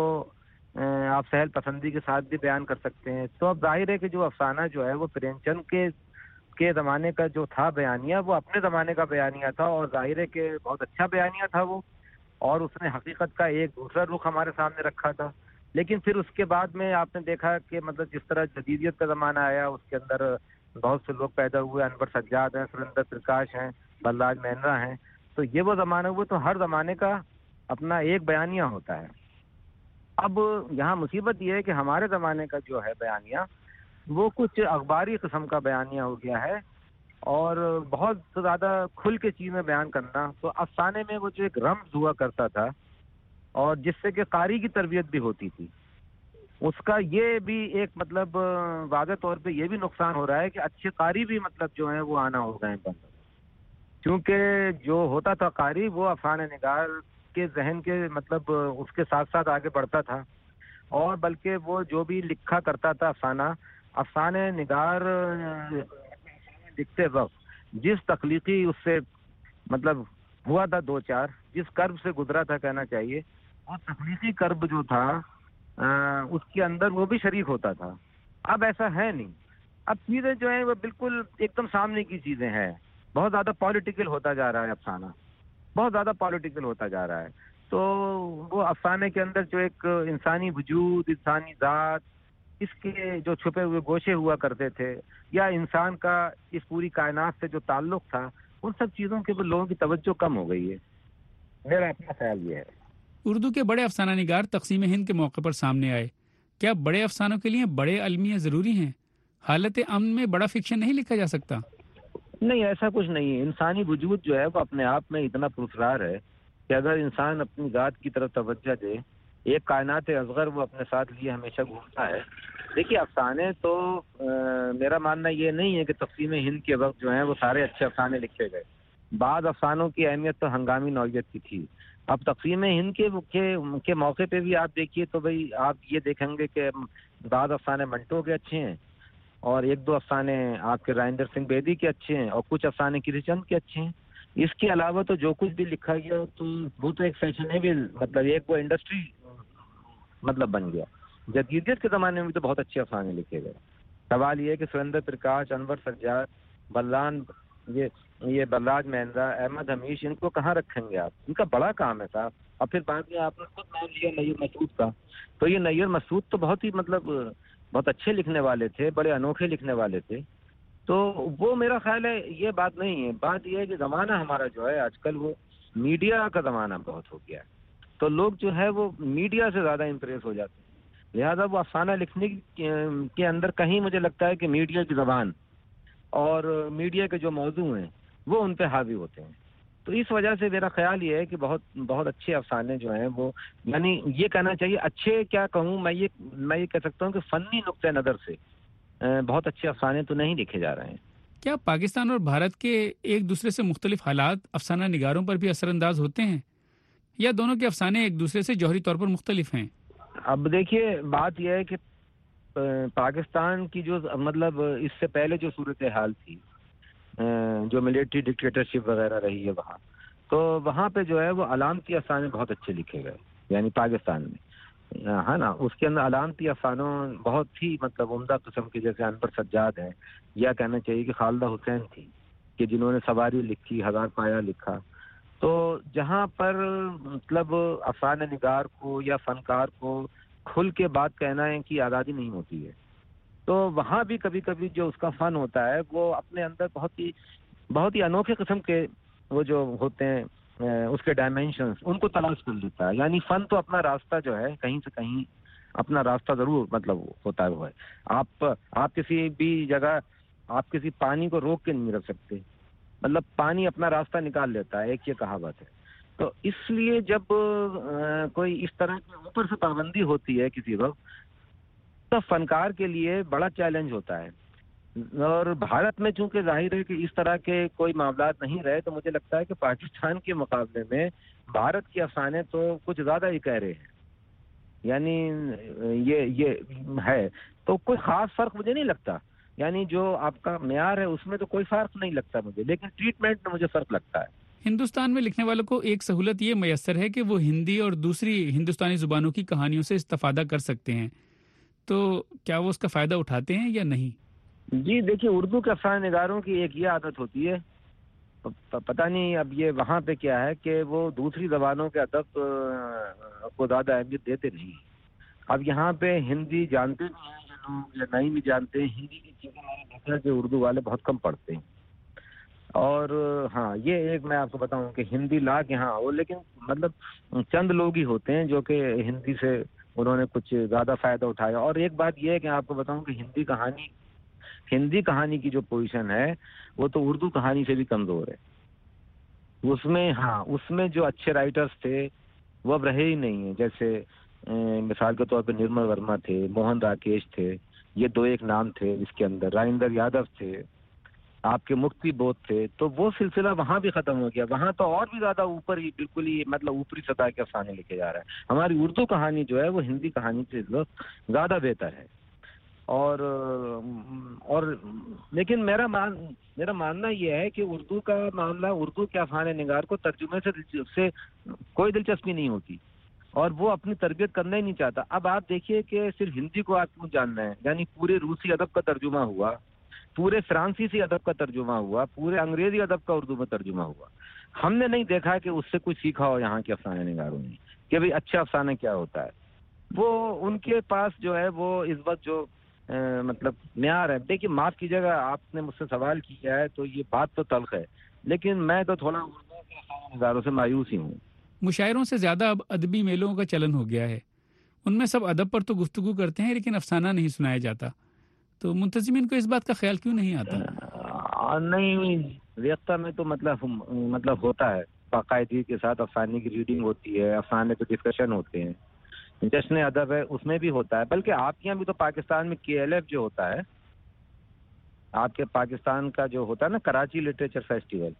آپ سہل پسندی کے ساتھ بھی بیان کر سکتے ہیں، تو اب ظاہر ہے کہ جو افسانہ جو ہے وہ پریم چند کے کے زمانے کا جو تھا بیانیہ وہ اپنے زمانے کا بیانیہ تھا، اور ظاہر ہے کہ بہت اچھا بیانیہ تھا وہ، اور اس نے حقیقت کا ایک دوسرا رخ ہمارے سامنے رکھا تھا، لیکن پھر اس کے بعد میں آپ نے دیکھا کہ مطلب جس طرح جدیدیت کا زمانہ آیا اس کے اندر بہت سے لوگ پیدا ہوئے، انور سجاد ہیں، سریندر پرکاش ہیں، بلراج مہندرا ہیں، تو یہ وہ زمانہ ہوا، تو ہر زمانے کا اپنا ایک بیانیہ ہوتا ہے۔ اب یہاں مصیبت یہ ہے کہ ہمارے زمانے کا جو ہے بیانیہ وہ کچھ اخباری قسم کا بیانیہ ہو گیا ہے، اور بہت زیادہ کھل کے چیزیں بیان کرنا، تو افسانے میں وہ جو ایک رمز ہوا کرتا تھا اور جس سے کہ قاری کی تربیت بھی ہوتی تھی، اس کا یہ بھی ایک مطلب واضح طور پہ یہ بھی نقصان ہو رہا ہے کہ اچھے قاری بھی مطلب جو ہیں وہ آنا ہو گئے ہیں بند، کیونکہ جو ہوتا تھا قاری وہ افسانہ نگار کے ذہن کے مطلب اس کے ساتھ ساتھ آگے بڑھتا تھا، اور بلکہ وہ جو بھی لکھا کرتا تھا افسانہ افسانہ نگار لکھتے وقت جس تخلیقی اس سے مطلب ہوا تھا، دو چار جس کرب سے گزرا تھا کہنا چاہیے، وہ تخلیقی کرب جو تھا اس کے اندر وہ بھی شریک ہوتا تھا۔ اب ایسا ہے نہیں، اب چیزیں جو ہیں وہ بالکل ایک دم سامنے کی چیزیں ہیں، بہت زیادہ پولیٹیکل ہوتا جا رہا ہے افسانہ، بہت زیادہ پولیٹیکل ہوتا جا رہا ہے، تو وہ افسانے کے اندر جو ایک انسانی وجود، انسانی ذات، اس کے جو چھپے ہوئے گوشے ہوا کرتے تھے، یا انسان کا اس پوری کائنات سے جو تعلق تھا، ان سب چیزوں کے لوگوں کی توجہ کم ہو گئی ہے، میرا اپنا خیال یہ ہے۔ اردو کے بڑے افسانہ نگار تقسیم ہند کے موقع پر سامنے آئے، کیا بڑے افسانوں کے لیے بڑے المیہ ضروری ہیں؟ حالت امن میں بڑا فکشن نہیں لکھا جا سکتا؟ نہیں، ایسا کچھ نہیں ہے، انسانی وجود جو ہے وہ اپنے آپ میں اتنا پراسرار ہے کہ اگر انسان اپنی ذات کی طرف توجہ دے ایک کائنات اصغر وہ اپنے ساتھ لیے ہمیشہ گھومتا ہے. دیکھیے افسانے تو میرا ماننا یہ نہیں ہے کہ تقسیم ہند کے وقت جو ہیں وہ سارے اچھے افسانے لکھے گئے. بعض افسانوں کی اہمیت تو ہنگامی نوعیت کی تھی. اب تقسیم ہند کے کے موقع پہ بھی آپ دیکھیے تو بھئی آپ یہ دیکھیں گے کہ بعض افسانے منٹو کے اچھے ہیں اور ایک دو افسانے آپ کے رائندر سنگھ بیدی کے اچھے ہیں اور کچھ افسانے کسی چند کے اچھے ہیں. اس کے علاوہ تو جو کچھ بھی لکھا گیا تو وہ تو ایک فیشنیبل مطلب ایک وہ انڈسٹری مطلب بن گیا. جدیدیت کے زمانے میں تو بہت اچھے افسانے لکھے گئے. سوال یہ ہے کہ سریندر پرکاش، انور سجاد، بلران یہ یہ بلراج مہندرا، احمد حمیش، ان کو کہاں رکھیں گے آپ؟ ان کا بڑا کام ہے صاحب. اور پھر بعد میں آپ نے خود نام لیا نیر مسعود کا. تو یہ نیر مسعود تو بہت ہی مطلب بہت اچھے لکھنے والے تھے، بڑے انوکھے لکھنے والے تھے. تو وہ میرا خیال ہے یہ بات نہیں ہے. بات یہ ہے کہ زمانہ ہمارا جو ہے آج کل وہ میڈیا کا زمانہ بہت ہو گیا ہے. تو لوگ جو ہے وہ میڈیا سے زیادہ امپریس ہو جاتے ہیں. لہذا وہ افسانہ لکھنے کے اندر کہیں مجھے لگتا ہے کہ میڈیا کی زبان اور میڈیا کے جو موضوع ہیں وہ ان پہ حاوی ہوتے ہیں. تو اس وجہ سے میرا خیال یہ ہے کہ بہت بہت اچھے افسانے جو ہیں وہ یعنی یہ کہنا چاہیے اچھے کیا کہوں میں یہ میں یہ کہہ سکتا ہوں کہ فنی نقطۂ نظر سے بہت اچھے افسانے تو نہیں لکھے جا رہے ہیں. کیا پاکستان اور بھارت کے ایک دوسرے سے مختلف حالات افسانہ نگاروں پر بھی اثر انداز ہوتے ہیں یا دونوں کے افسانے ایک دوسرے سے جوہری طور پر مختلف ہیں؟ اب دیکھیے بات یہ ہے کہ پاکستان کی جو مطلب اس سے پہلے جو صورتحال تھی جو ملیٹری ڈکٹیٹرشپ وغیرہ رہی ہے وہاں تو وہاں پہ جو ہے وہ علامتی افسانے بہت اچھے لکھے گئے. یعنی پاکستان میں ہے نا اس کے اندر علامتی افسانوں بہت ہی مطلب عمدہ قسم کے جیسے انور سجاد ہیں یا کہنا چاہیے کہ خالدہ حسین تھی کہ جنہوں نے سواری لکھی، ہزار پایا لکھا. تو جہاں پر مطلب افسانہ نگار کو یا فنکار کو کھل کے بات کہنا ہے کہ آزادی نہیں ہوتی ہے تو وہاں بھی کبھی کبھی جو اس کا فن ہوتا ہے وہ اپنے اندر بہت ہی بہت ہی انوکھے قسم کے وہ جو ہوتے ہیں اس کے ڈائمینشنز ان کو تلاش کر لیتا ہے. یعنی فن تو اپنا راستہ جو ہے کہیں سے کہیں اپنا راستہ ضرور مطلب ہوتا ہے. آپ آپ کسی بھی جگہ آپ کسی پانی کو روک کے نہیں رکھ سکتے. مطلب پانی اپنا راستہ نکال لیتا ہے، ایک یہ کہاوت ہے. تو اس لیے جب کوئی اس طرح کی اوپر سے پابندی ہوتی ہے کسی وقت تو فنکار کے لیے بڑا چیلنج ہوتا ہے. اور بھارت میں چونکہ ظاہر ہے کہ اس طرح کے کوئی معاملات نہیں رہے تو مجھے لگتا ہے کہ پاکستان کے مقابلے میں بھارت کے افسانے تو کچھ زیادہ ہی کہہ رہے ہیں. یعنی یہ یہ ہے تو کوئی خاص فرق مجھے نہیں لگتا. یعنی جو آپ کا معیار ہے اس میں تو کوئی فرق نہیں لگتا مجھے، لیکن ٹریٹمنٹ میں مجھے فرق لگتا ہے. ہندوستان میں لکھنے والوں کو ایک سہولت یہ میسر ہے کہ وہ ہندی اور دوسری ہندوستانی زبانوں کی کہانیوں سے استفادہ کر سکتے ہیں. تو کیا وہ اس کا فائدہ اٹھاتے ہیں یا نہیں؟ جی دیکھیے اردو کے افسانہ نگاروں کی ایک یہ عادت ہوتی ہے، پتہ نہیں اب یہ وہاں پہ کیا ہے کہ وہ دوسری زبانوں کے ادب کو زیادہ اہمیت دیتے نہیں. اب یہاں پہ ہندی جانتے بھی ہیں یا لوگ یا نہیں بھی جانتے ہیں. ہندی کی چیزیں میں نے دیکھا کہ اردو والے بہت کم پڑھتے ہیں. اور ہاں یہ ایک میں آپ کو بتاؤں کہ ہندی لاکھ یہاں ہو لیکن مطلب چند لوگ ہی ہوتے ہیں جو کہ ہندی سے انہوں نے کچھ زیادہ فائدہ اٹھایا. اور ایک بات یہ ہے کہ آپ کو بتاؤں کہ ہندی کہانی ہندی کہانی کی جو پوزیشن ہے وہ تو اردو کہانی سے بھی کمزور ہے. اس میں ہاں اس میں جو اچھے رائٹرز تھے وہ اب رہے ہی نہیں ہیں. جیسے مثال کے طور پہ نرمل ورما تھے، موہن راکیش تھے، یہ دو ایک نام تھے اس کے اندر. رائندر یادو تھے، آپ کے مکتی بودھ تھے. تو وہ سلسلہ وہاں بھی ختم ہو گیا. وہاں تو اور بھی زیادہ اوپر ہی بالکل ہی مطلب اوپری سطح کے افسانے لکھے جا رہے ہیں. ہماری اردو کہانی جو ہے وہ ہندی کہانی سے زیادہ بہتر ہے. اور اور لیکن میرا مان میرا ماننا یہ ہے کہ اردو کا معاملہ اردو کے افسانے نگار کو ترجمے سے سے کوئی دلچسپی نہیں ہوتی اور وہ اپنی تربیت کرنا ہی نہیں چاہتا. اب آپ دیکھیے کہ صرف ہندی کو آپ کیوں جاننا ہے؟ یعنی پورے روسی ادب کا ترجمہ ہوا، پورے فرانسیسی ادب کا ترجمہ ہوا، پورے انگریزی ادب کا اردو میں ترجمہ ہوا. ہم نے نہیں دیکھا کہ اس سے کچھ سیکھا ہو یہاں کے افسانے نگاروں نے کہ بھئی اچھا افسانہ کیا ہوتا ہے. وہ ان کے پاس جو ہے وہ اس وقت جو مطلب معیار ہے. دیکھیے معاف کیجیے گا آپ نے مجھ سے سوال کیا ہے تو یہ بات تو تلخ ہے لیکن میں تو تھوڑا اردو کے افسانے نگاروں سے مایوس ہی ہوں. مشاعروں سے زیادہ اب ادبی میلوں کا چلن ہو گیا ہے. ان میں سب ادب پر تو گفتگو کرتے ہیں لیکن افسانہ نہیں سنایا جاتا. تو منتظمین کو اس بات کا خیال کیوں نہیں آتا؟ نہیں ریختہ میں تو مطلب مطلب ہوتا ہے باقاعدگی کے ساتھ افسانے کی ریڈنگ ہوتی ہے، افسانے پہ ڈسکشن ہوتے ہیں. جشن ادب ہے اس میں بھی ہوتا ہے. بلکہ آپ کے یہاں بھی تو پاکستان میں کے ایل ایف جو ہوتا ہے, آپ کے پاکستان کا جو ہوتا ہے نا کراچی لٹریچر فیسٹیول,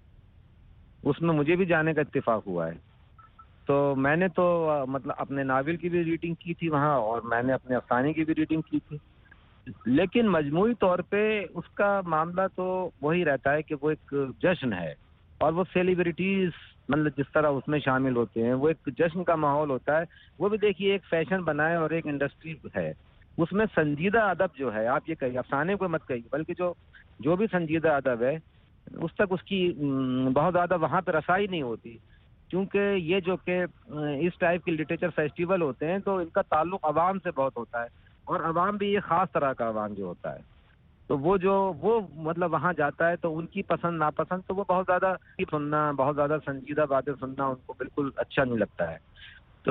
اس میں مجھے بھی جانے کا اتفاق ہوا ہے. تو میں نے تو مطلب اپنے ناول کی بھی ریڈنگ کی تھی وہاں, اور میں نے اپنے افسانے کی بھی ریڈنگ کی تھی. لیکن مجموعی طور پہ اس کا معاملہ تو وہی رہتا ہے کہ وہ ایک جشن ہے, اور وہ سیلیبریٹیز مطلب جس طرح اس میں شامل ہوتے ہیں, وہ ایک جشن کا ماحول ہوتا ہے. وہ بھی دیکھیے ایک فیشن بنا ہے اور ایک انڈسٹری ہے. اس میں سنجیدہ ادب جو ہے, آپ یہ کہیے افسانے کو مت کہیے, بلکہ جو جو بھی سنجیدہ ادب ہے اس تک اس کی بہت زیادہ وہاں پہ رسائی نہیں ہوتی. کیونکہ یہ جو کہ اس ٹائپ کے لٹریچر فیسٹیول ہوتے ہیں تو ان کا تعلق عوام سے بہت ہوتا ہے, اور عوام بھی یہ خاص طرح کا عوام جو ہوتا ہے, تو وہ جو وہ مطلب وہاں جاتا ہے تو ان کی پسند ناپسند تو وہ بہت زیادہ سننا, بہت زیادہ سنجیدہ باتیں سننا ان کو بالکل اچھا نہیں لگتا ہے. تو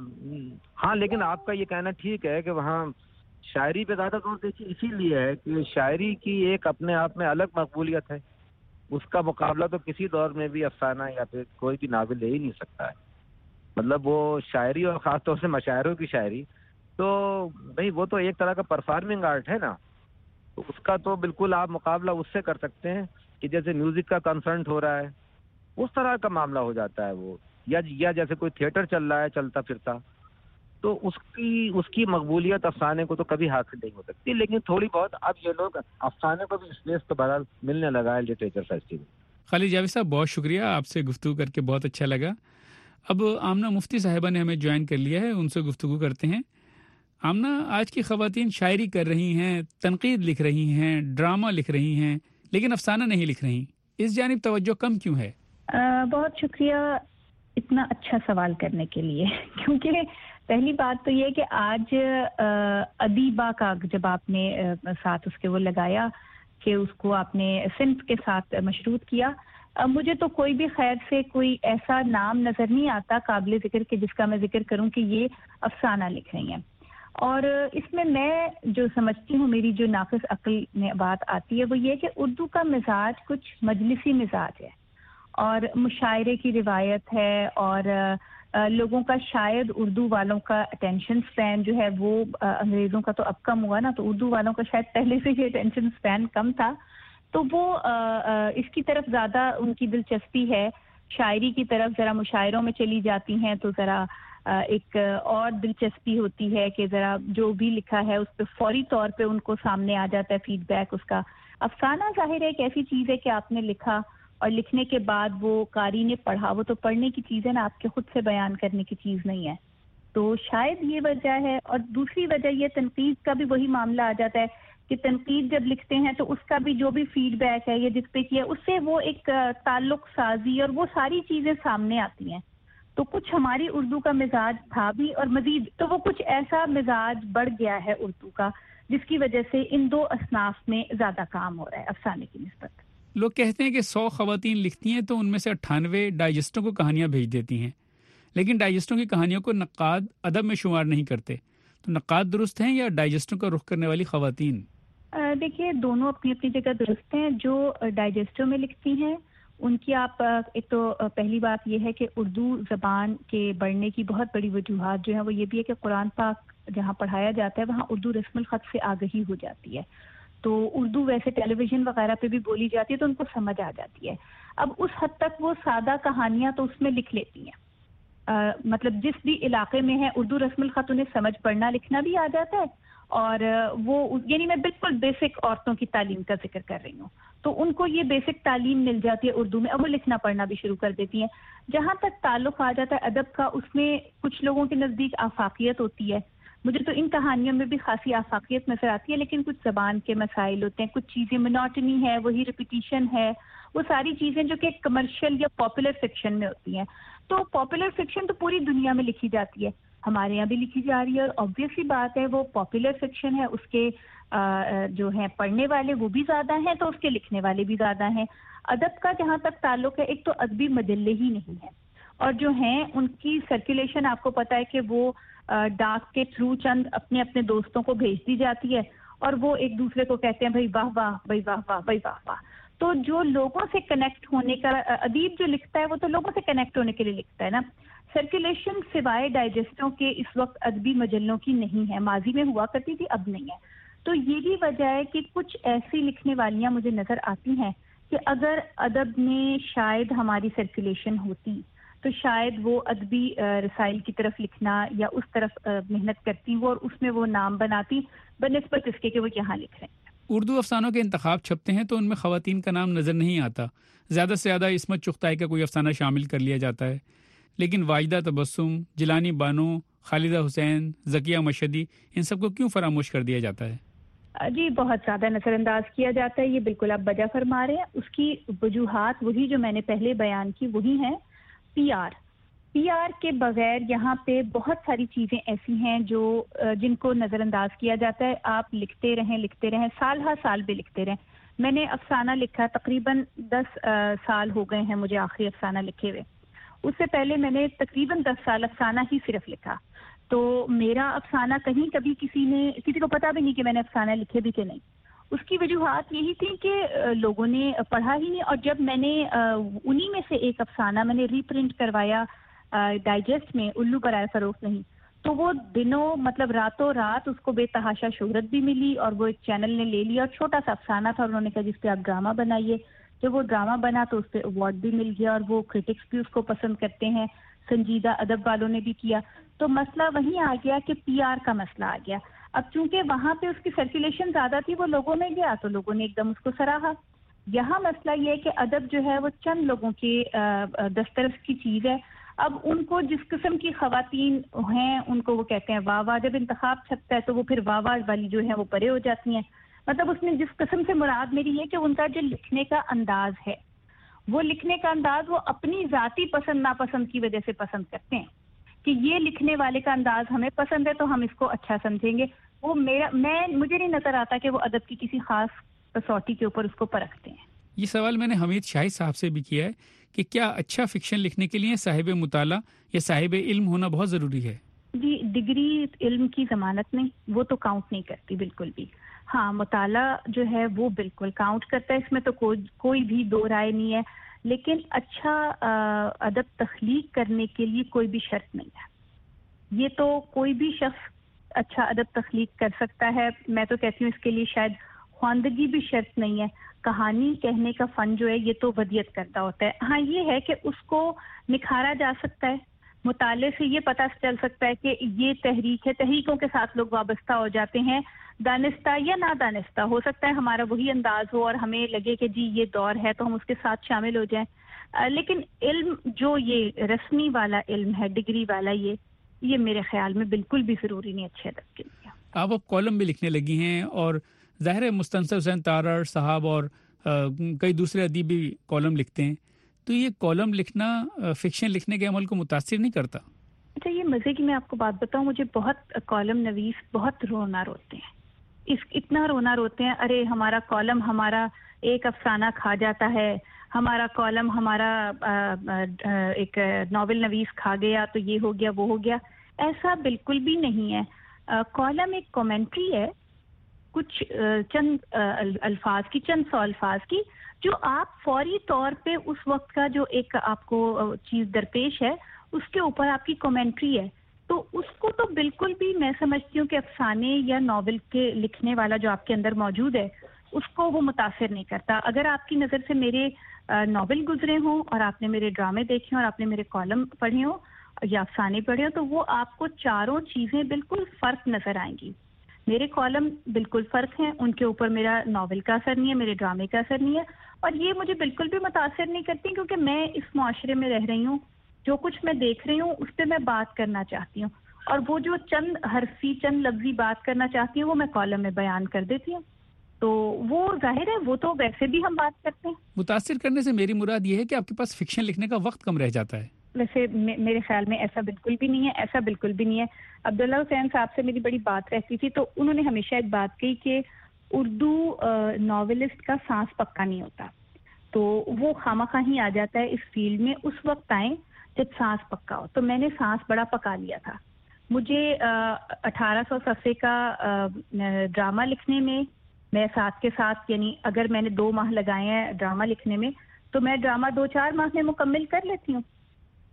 ہاں, لیکن آپ کا یہ کہنا ٹھیک ہے کہ وہاں شاعری پہ زیادہ زور دیکھیے اسی لیے ہے کہ شاعری کی ایک اپنے آپ میں الگ مقبولیت ہے. اس کا مقابلہ تو کسی دور میں بھی افسانہ یا پھر کوئی بھی ناول لے ہی نہیں سکتا ہے. مطلب وہ شاعری, اور خاص طور سے مشاعروں کی شاعری, تو بھئی وہ تو ایک طرح کا پرفارمنگ آرٹ ہے نا. تو اس کا تو بالکل آپ مقابلہ اس سے کر سکتے ہیں کہ جیسے میوزک کا کنسرٹ ہو رہا ہے اس طرح کا معاملہ ہو جاتا ہے وہ, یا یا جیسے کوئی تھیٹر چل رہا ہے چلتا پھرتا, تو اس کی اس کی مقبولیت افسانے کو تو کبھی حاصل نہیں ہو سکتی. لیکن تھوڑی بہت اب یہ لوگ افسانے کو بھی اسپیس تو بہرحال ملنے لگا ہے لٹریچر فیسٹیول. خالد جاوید صاحب بہت شکریہ, آپ سے گفتگو کر کے بہت اچھا لگا. اب آمنہ مفتی صاحبہ نے ہمیں جوائن کر لیا ہے, ان سے گفتگو کرتے ہیں. آمنہ, آج کی خواتین شاعری کر رہی ہیں, تنقید لکھ رہی ہیں, ڈرامہ لکھ رہی ہیں, لیکن افسانہ نہیں لکھ رہی. اس جانب توجہ کم کیوں ہے؟ آ, بہت شکریہ اتنا اچھا سوال کرنے کے لیے. کیونکہ پہلی بات تو یہ کہ آج ادیبہ کا جب آپ نے ساتھ اس کے وہ لگایا کہ اس کو آپ نے صنف کے ساتھ مشروط کیا, مجھے تو کوئی بھی خیر سے کوئی ایسا نام نظر نہیں آتا قابل ذکر کہ جس کا میں ذکر کروں کہ یہ افسانہ لکھ رہی ہیں. اور اس میں میں جو سمجھتی ہوں, میری جو ناقص عقل میں بات آتی ہے وہ یہ کہ اردو کا مزاج کچھ مجلسی مزاج ہے, اور مشاعرے کی روایت ہے, اور لوگوں کا شاید اردو والوں کا اٹینشن سپین جو ہے وہ انگریزوں کا تو اب کم ہوا نا, تو اردو والوں کا شاید پہلے سے ہی اٹینشن سپین کم تھا, تو وہ اس کی طرف زیادہ ان کی دلچسپی ہے. شاعری کی طرف ذرا مشاعروں میں چلی جاتی ہیں تو ذرا ایک اور دلچسپی ہوتی ہے کہ ذرا جو بھی لکھا ہے اس پہ فوری طور پہ ان کو سامنے آ جاتا ہے فیڈ بیک اس کا. افسانہ ظاہر ہے ایک ایسی چیز ہے کہ آپ نے لکھا اور لکھنے کے بعد وہ قاری نے پڑھا, وہ تو پڑھنے کی چیز ہے نا, آپ کے خود سے بیان کرنے کی چیز نہیں ہے. تو شاید یہ وجہ ہے. اور دوسری وجہ یہ تنقید کا بھی وہی معاملہ آ جاتا ہے کہ تنقید جب لکھتے ہیں تو اس کا بھی جو بھی فیڈ بیک ہے یا جس پہ کیا اس سے وہ ایک تعلق سازی اور وہ ساری چیزیں سامنے آتی ہیں. تو کچھ ہماری اردو کا مزاج تھا بھی, اور مزید تو وہ کچھ ایسا مزاج بڑھ گیا ہے اردو کا جس کی وجہ سے ان دو اصناف میں زیادہ کام ہو رہا ہے افسانے کی نسبت. لوگ کہتے ہیں کہ سو خواتین لکھتی ہیں تو ان میں سے اٹھانوے ڈائجسٹوں کو کہانیاں بھیج دیتی ہیں, لیکن ڈائجسٹوں کی کہانیوں کو نقاد ادب میں شمار نہیں کرتے. تو نقاد درست ہیں یا ڈائجسٹوں کا رخ کرنے والی خواتین؟ دیکھیے دونوں اپنی اپنی جگہ درست ہیں. جو ڈائجسٹوں میں لکھتی ہیں ان کی آپ ایک تو پہلی بات یہ ہے کہ اردو زبان کے بڑھنے کی بہت بڑی وجوہات جو ہیں وہ یہ بھی ہے کہ قرآن پاک جہاں پڑھایا جاتا ہے وہاں اردو رسم الخط سے آگہی ہو جاتی ہے. تو اردو ویسے ٹیلی ویژن وغیرہ پہ بھی بولی جاتی ہے تو ان کو سمجھ آ جاتی ہے. اب اس حد تک وہ سادہ کہانیاں تو اس میں لکھ لیتی ہیں, آ, مطلب جس بھی علاقے میں ہے اردو رسم الخط انہیں سمجھ پڑھنا لکھنا بھی آ جاتا ہے. اور وہ یعنی میں بالکل بیسک عورتوں کی تعلیم کا ذکر کر رہی ہوں, تو ان کو یہ بیسک تعلیم مل جاتی ہے اردو میں, اب وہ لکھنا پڑھنا بھی شروع کر دیتی ہیں. جہاں تک تعلق آ جاتا ہے ادب کا, اس میں کچھ لوگوں کے نزدیک آفاقیت ہوتی ہے. مجھے تو ان کہانیوں میں بھی خاصی آفاقیت نظر آتی ہے, لیکن کچھ زبان کے مسائل ہوتے ہیں, کچھ چیزیں منوٹنی ہے, وہی ریپیٹیشن ہے, وہ ساری چیزیں جو کہ کمرشل یا پاپولر فکشن میں ہوتی ہیں. تو پاپولر فکشن تو پوری دنیا میں لکھی جاتی ہے, ہمارے یہاں بھی لکھی جا رہی ہے, اور آبویسلی بات ہے وہ پاپولر فکشن ہے, اس کے جو ہیں پڑھنے والے وہ بھی زیادہ ہیں تو اس کے لکھنے والے بھی زیادہ ہیں. ادب کا جہاں تک تعلق ہے, ایک تو ادبی مجلے ہی نہیں ہیں, اور جو ہیں ان کی سرکولیشن آپ کو پتہ ہے کہ وہ ڈاک کے تھرو چند اپنے اپنے دوستوں کو بھیج دی جاتی ہے, اور وہ ایک دوسرے کو کہتے ہیں بھائی واہ واہ بھائی واہ واہ بھائی واہ واہ. تو جو لوگوں سے کنیکٹ ہونے کا, ادیب جو لکھتا ہے وہ تو لوگوں سے کنیکٹ ہونے کے لیے لکھتا ہے نا. سرکولیشن سوائے ڈائجسٹوں کے اس وقت ادبی مجلوں کی نہیں ہے. ماضی میں ہوا کرتی تھی, اب نہیں ہے. تو یہ بھی وجہ ہے کہ کچھ ایسی لکھنے والیاں مجھے نظر آتی ہیں کہ اگر ادب میں شاید ہماری سرکولیشن ہوتی تو شاید وہ ادبی رسائل کی طرف لکھنا یا اس طرف محنت کرتی وہ اور اس میں وہ نام بناتی بنسبت اس کے کہ وہ یہاں لکھ رہے ہیں. اردو افسانوں کے انتخاب چھپتے ہیں تو ان میں خواتین کا نام نظر نہیں آتا. زیادہ سے زیادہ عصمت چغتائی کا کوئی افسانہ شامل کر لیا جاتا ہے, لیکن واجدہ تبسم, جیلانی بانو, خالدہ حسین, ذکیہ مشہدی, ان سب کو کیوں فراموش کر دیا جاتا ہے؟ جی بہت زیادہ نظر انداز کیا جاتا ہے. یہ بالکل آپ بجا فرما رہے ہیں. اس کی وجوہات وہی جو میں نے پہلے بیان کی وہی ہیں. پی آر پی آر کے بغیر یہاں پہ بہت ساری چیزیں ایسی ہیں جو جن کو نظر انداز کیا جاتا ہے. آپ لکھتے رہیں لکھتے رہیں سال ہر سال بھی لکھتے رہیں. میں نے افسانہ لکھا تقریباً دس سال ہو گئے ہیں مجھے آخری افسانہ لکھے ہوئے. اس سے پہلے میں نے تقریباً دس سال افسانہ ہی صرف لکھا. تو میرا افسانہ کہیں کبھی کسی نے کسی کو پتا بھی نہیں کہ میں نے افسانہ لکھے بھی کہ نہیں. اس کی وجوہات یہی تھی کہ لوگوں نے پڑھا ہی نہیں. اور جب میں نے انہی میں سے ایک افسانہ میں نے ری پرنٹ کروایا ڈائجسٹ میں, الو برائے فروخت نہیں, تو وہ دنوں مطلب راتوں رات اس کو بے تحاشا شہرت بھی ملی اور وہ ایک چینل نے لے لیا. اور چھوٹا سا افسانہ تھا, انہوں نے کہا جس پہ آپ ڈرامہ بنائیے. جب وہ ڈرامہ بنا تو اس پہ ایوارڈ بھی مل گیا اور وہ کرٹکس بھی اس کو پسند کرتے ہیں, سنجیدہ ادب والوں نے بھی کیا. تو مسئلہ وہیں آ گیا کہ پی آر کا مسئلہ آ گیا. اب چونکہ وہاں پہ اس کی سرکولیشن زیادہ تھی, وہ لوگوں میں گیا تو لوگوں نے ایک دم اس کو سراہا. یہاں مسئلہ یہ ہے کہ ادب جو ہے وہ چند لوگوں کے دسترس کی چیز ہے. اب ان کو جس قسم کی خواتین ہیں ان کو وہ کہتے ہیں واہ واہ. جب انتخاب چھپتا ہے تو وہ پھر واہ واہ والی جو ہے وہ پرے ہو جاتی ہیں. مطلب اس میں جس قسم سے مراد میری یہ کہ ان کا جو لکھنے کا انداز ہے, وہ لکھنے کا انداز وہ اپنی ذاتی پسند ناپسند کی وجہ سے پسند کرتے ہیں کہ یہ لکھنے والے کا انداز ہمیں پسند ہے تو ہم اس کو اچھا سمجھیں گے. وہ میرا میں مجھے نہیں نظر آتا کہ وہ ادب کی کسی خاص کسوٹی کے اوپر اس کو پرکھتے ہیں. یہ سوال میں نے حمید شاہد صاحب سے بھی کیا ہے کہ کیا اچھا فکشن لکھنے کے لیے صاحب مطالعہ یا صاحب علم ہونا بہت ضروری ہے؟ جی ڈگری علم کی ضمانت نہیں, وہ تو کاؤنٹ نہیں کرتی بالکل بھی. ہاں مطالعہ جو ہے وہ بالکل کاؤنٹ کرتا ہے, اس میں تو کوئی کوئی بھی دو رائے نہیں ہے. لیکن اچھا ادب تخلیق کرنے کے لیے کوئی بھی شرط نہیں ہے. یہ تو کوئی بھی شخص اچھا ادب تخلیق کر سکتا ہے. میں تو کہتی ہوں اس کے لیے شاید خواندگی بھی شرط نہیں ہے. کہانی کہنے کا فن جو ہے یہ تو ودیت کرتا ہوتا ہے. ہاں یہ ہے کہ اس کو نکھارا جا سکتا ہے. مطالعے سے یہ پتہ چل سکتا ہے کہ یہ تحریک ہے, تحریکوں کے ساتھ لوگ وابستہ ہو جاتے ہیں, دانستہ یا نادانستہ. ہو سکتا ہے ہمارا وہی انداز ہو اور ہمیں لگے کہ جی یہ دور ہے تو ہم اس کے ساتھ شامل ہو جائیں. لیکن علم جو یہ رسمی والا علم ہے, ڈگری والا, یہ یہ میرے خیال میں بالکل بھی ضروری نہیں اچھے ادب کے لیے. آپ اب کالم بھی لکھنے لگی ہیں اور ظاہر ہے مستنصر حسین تارڑ صاحب اور کئی دوسرے ادیب بھی کالم لکھتے ہیں, تو یہ کالم لکھنا فکشن لکھنے کے عمل کو متاثر نہیں کرتا؟ اچھا یہ مزے کی میں آپ کو بات بتاؤں, مجھے بہت کالم نویس بہت رونا روتے ہیں. اس اتنا رونا روتے ہیں, ارے ہمارا کالم ہمارا ایک افسانہ کھا جاتا ہے, ہمارا کالم ہمارا ایک ناول نویس کھا گیا تو یہ ہو گیا وہ ہو گیا. ایسا بالکل بھی نہیں ہے. کالم ایک کامنٹری ہے, کچھ چند الفاظ کی, چند سو الفاظ کی, جو آپ فوری طور پہ اس وقت کا جو ایک آپ کو چیز درپیش ہے اس کے اوپر آپ کی کامنٹری ہے. تو اس کو تو بالکل بھی میں سمجھتی ہوں کہ افسانے یا ناول کے لکھنے والا جو آپ کے اندر موجود ہے اس کو وہ متاثر نہیں کرتا. اگر آپ کی نظر سے میرے ناول گزرے ہوں اور آپ نے میرے ڈرامے دیکھے اور آپ نے میرے کالم پڑھے ہوں یا افسانے پڑھے ہوں تو وہ آپ کو چاروں چیزیں بالکل فرق نظر آئیں گی. میرے کالم بالکل فرق ہیں, ان کے اوپر میرا ناول کا اثر نہیں ہے, میرے ڈرامے کا اثر نہیں ہے, اور یہ مجھے بالکل بھی متاثر نہیں کرتی کیونکہ میں اس معاشرے میں رہ رہی ہوں, جو کچھ میں دیکھ رہی ہوں اس پہ میں بات کرنا چاہتی ہوں, اور وہ جو چند حرفی چند لفظی بات کرنا چاہتی ہوں وہ میں کالم میں بیان کر دیتی ہوں. تو وہ ظاہر ہے وہ تو ویسے بھی ہم بات کرتے ہیں. متاثر کرنے سے میری مراد یہ ہے کہ آپ کے پاس فکشن لکھنے کا وقت کم رہ جاتا ہے. ویسے میرے خیال میں ایسا بالکل بھی نہیں ہے, ایسا بالکل بھی نہیں ہے. عبداللہ حسین صاحب سے میری بڑی بات رہتی تھی تو انہوں نے ہمیشہ ایک بات کہی کہ اردو ناولسٹ کا سانس پکا نہیں ہوتا, تو وہ خواہ ہی آ جاتا ہے اس فیلڈ میں اس وقت آئیں جب سانس پکا ہو. تو میں نے سانس بڑا پکا لیا تھا. مجھے اٹھارہ سو صفحے کا ڈرامہ لکھنے میں میں ساتھ کے ساتھ, یعنی اگر میں نے دو ماہ لگائے ہیں ڈرامہ لکھنے میں تو میں ڈرامہ دو چار ماہ میں مکمل کر لیتی ہوں.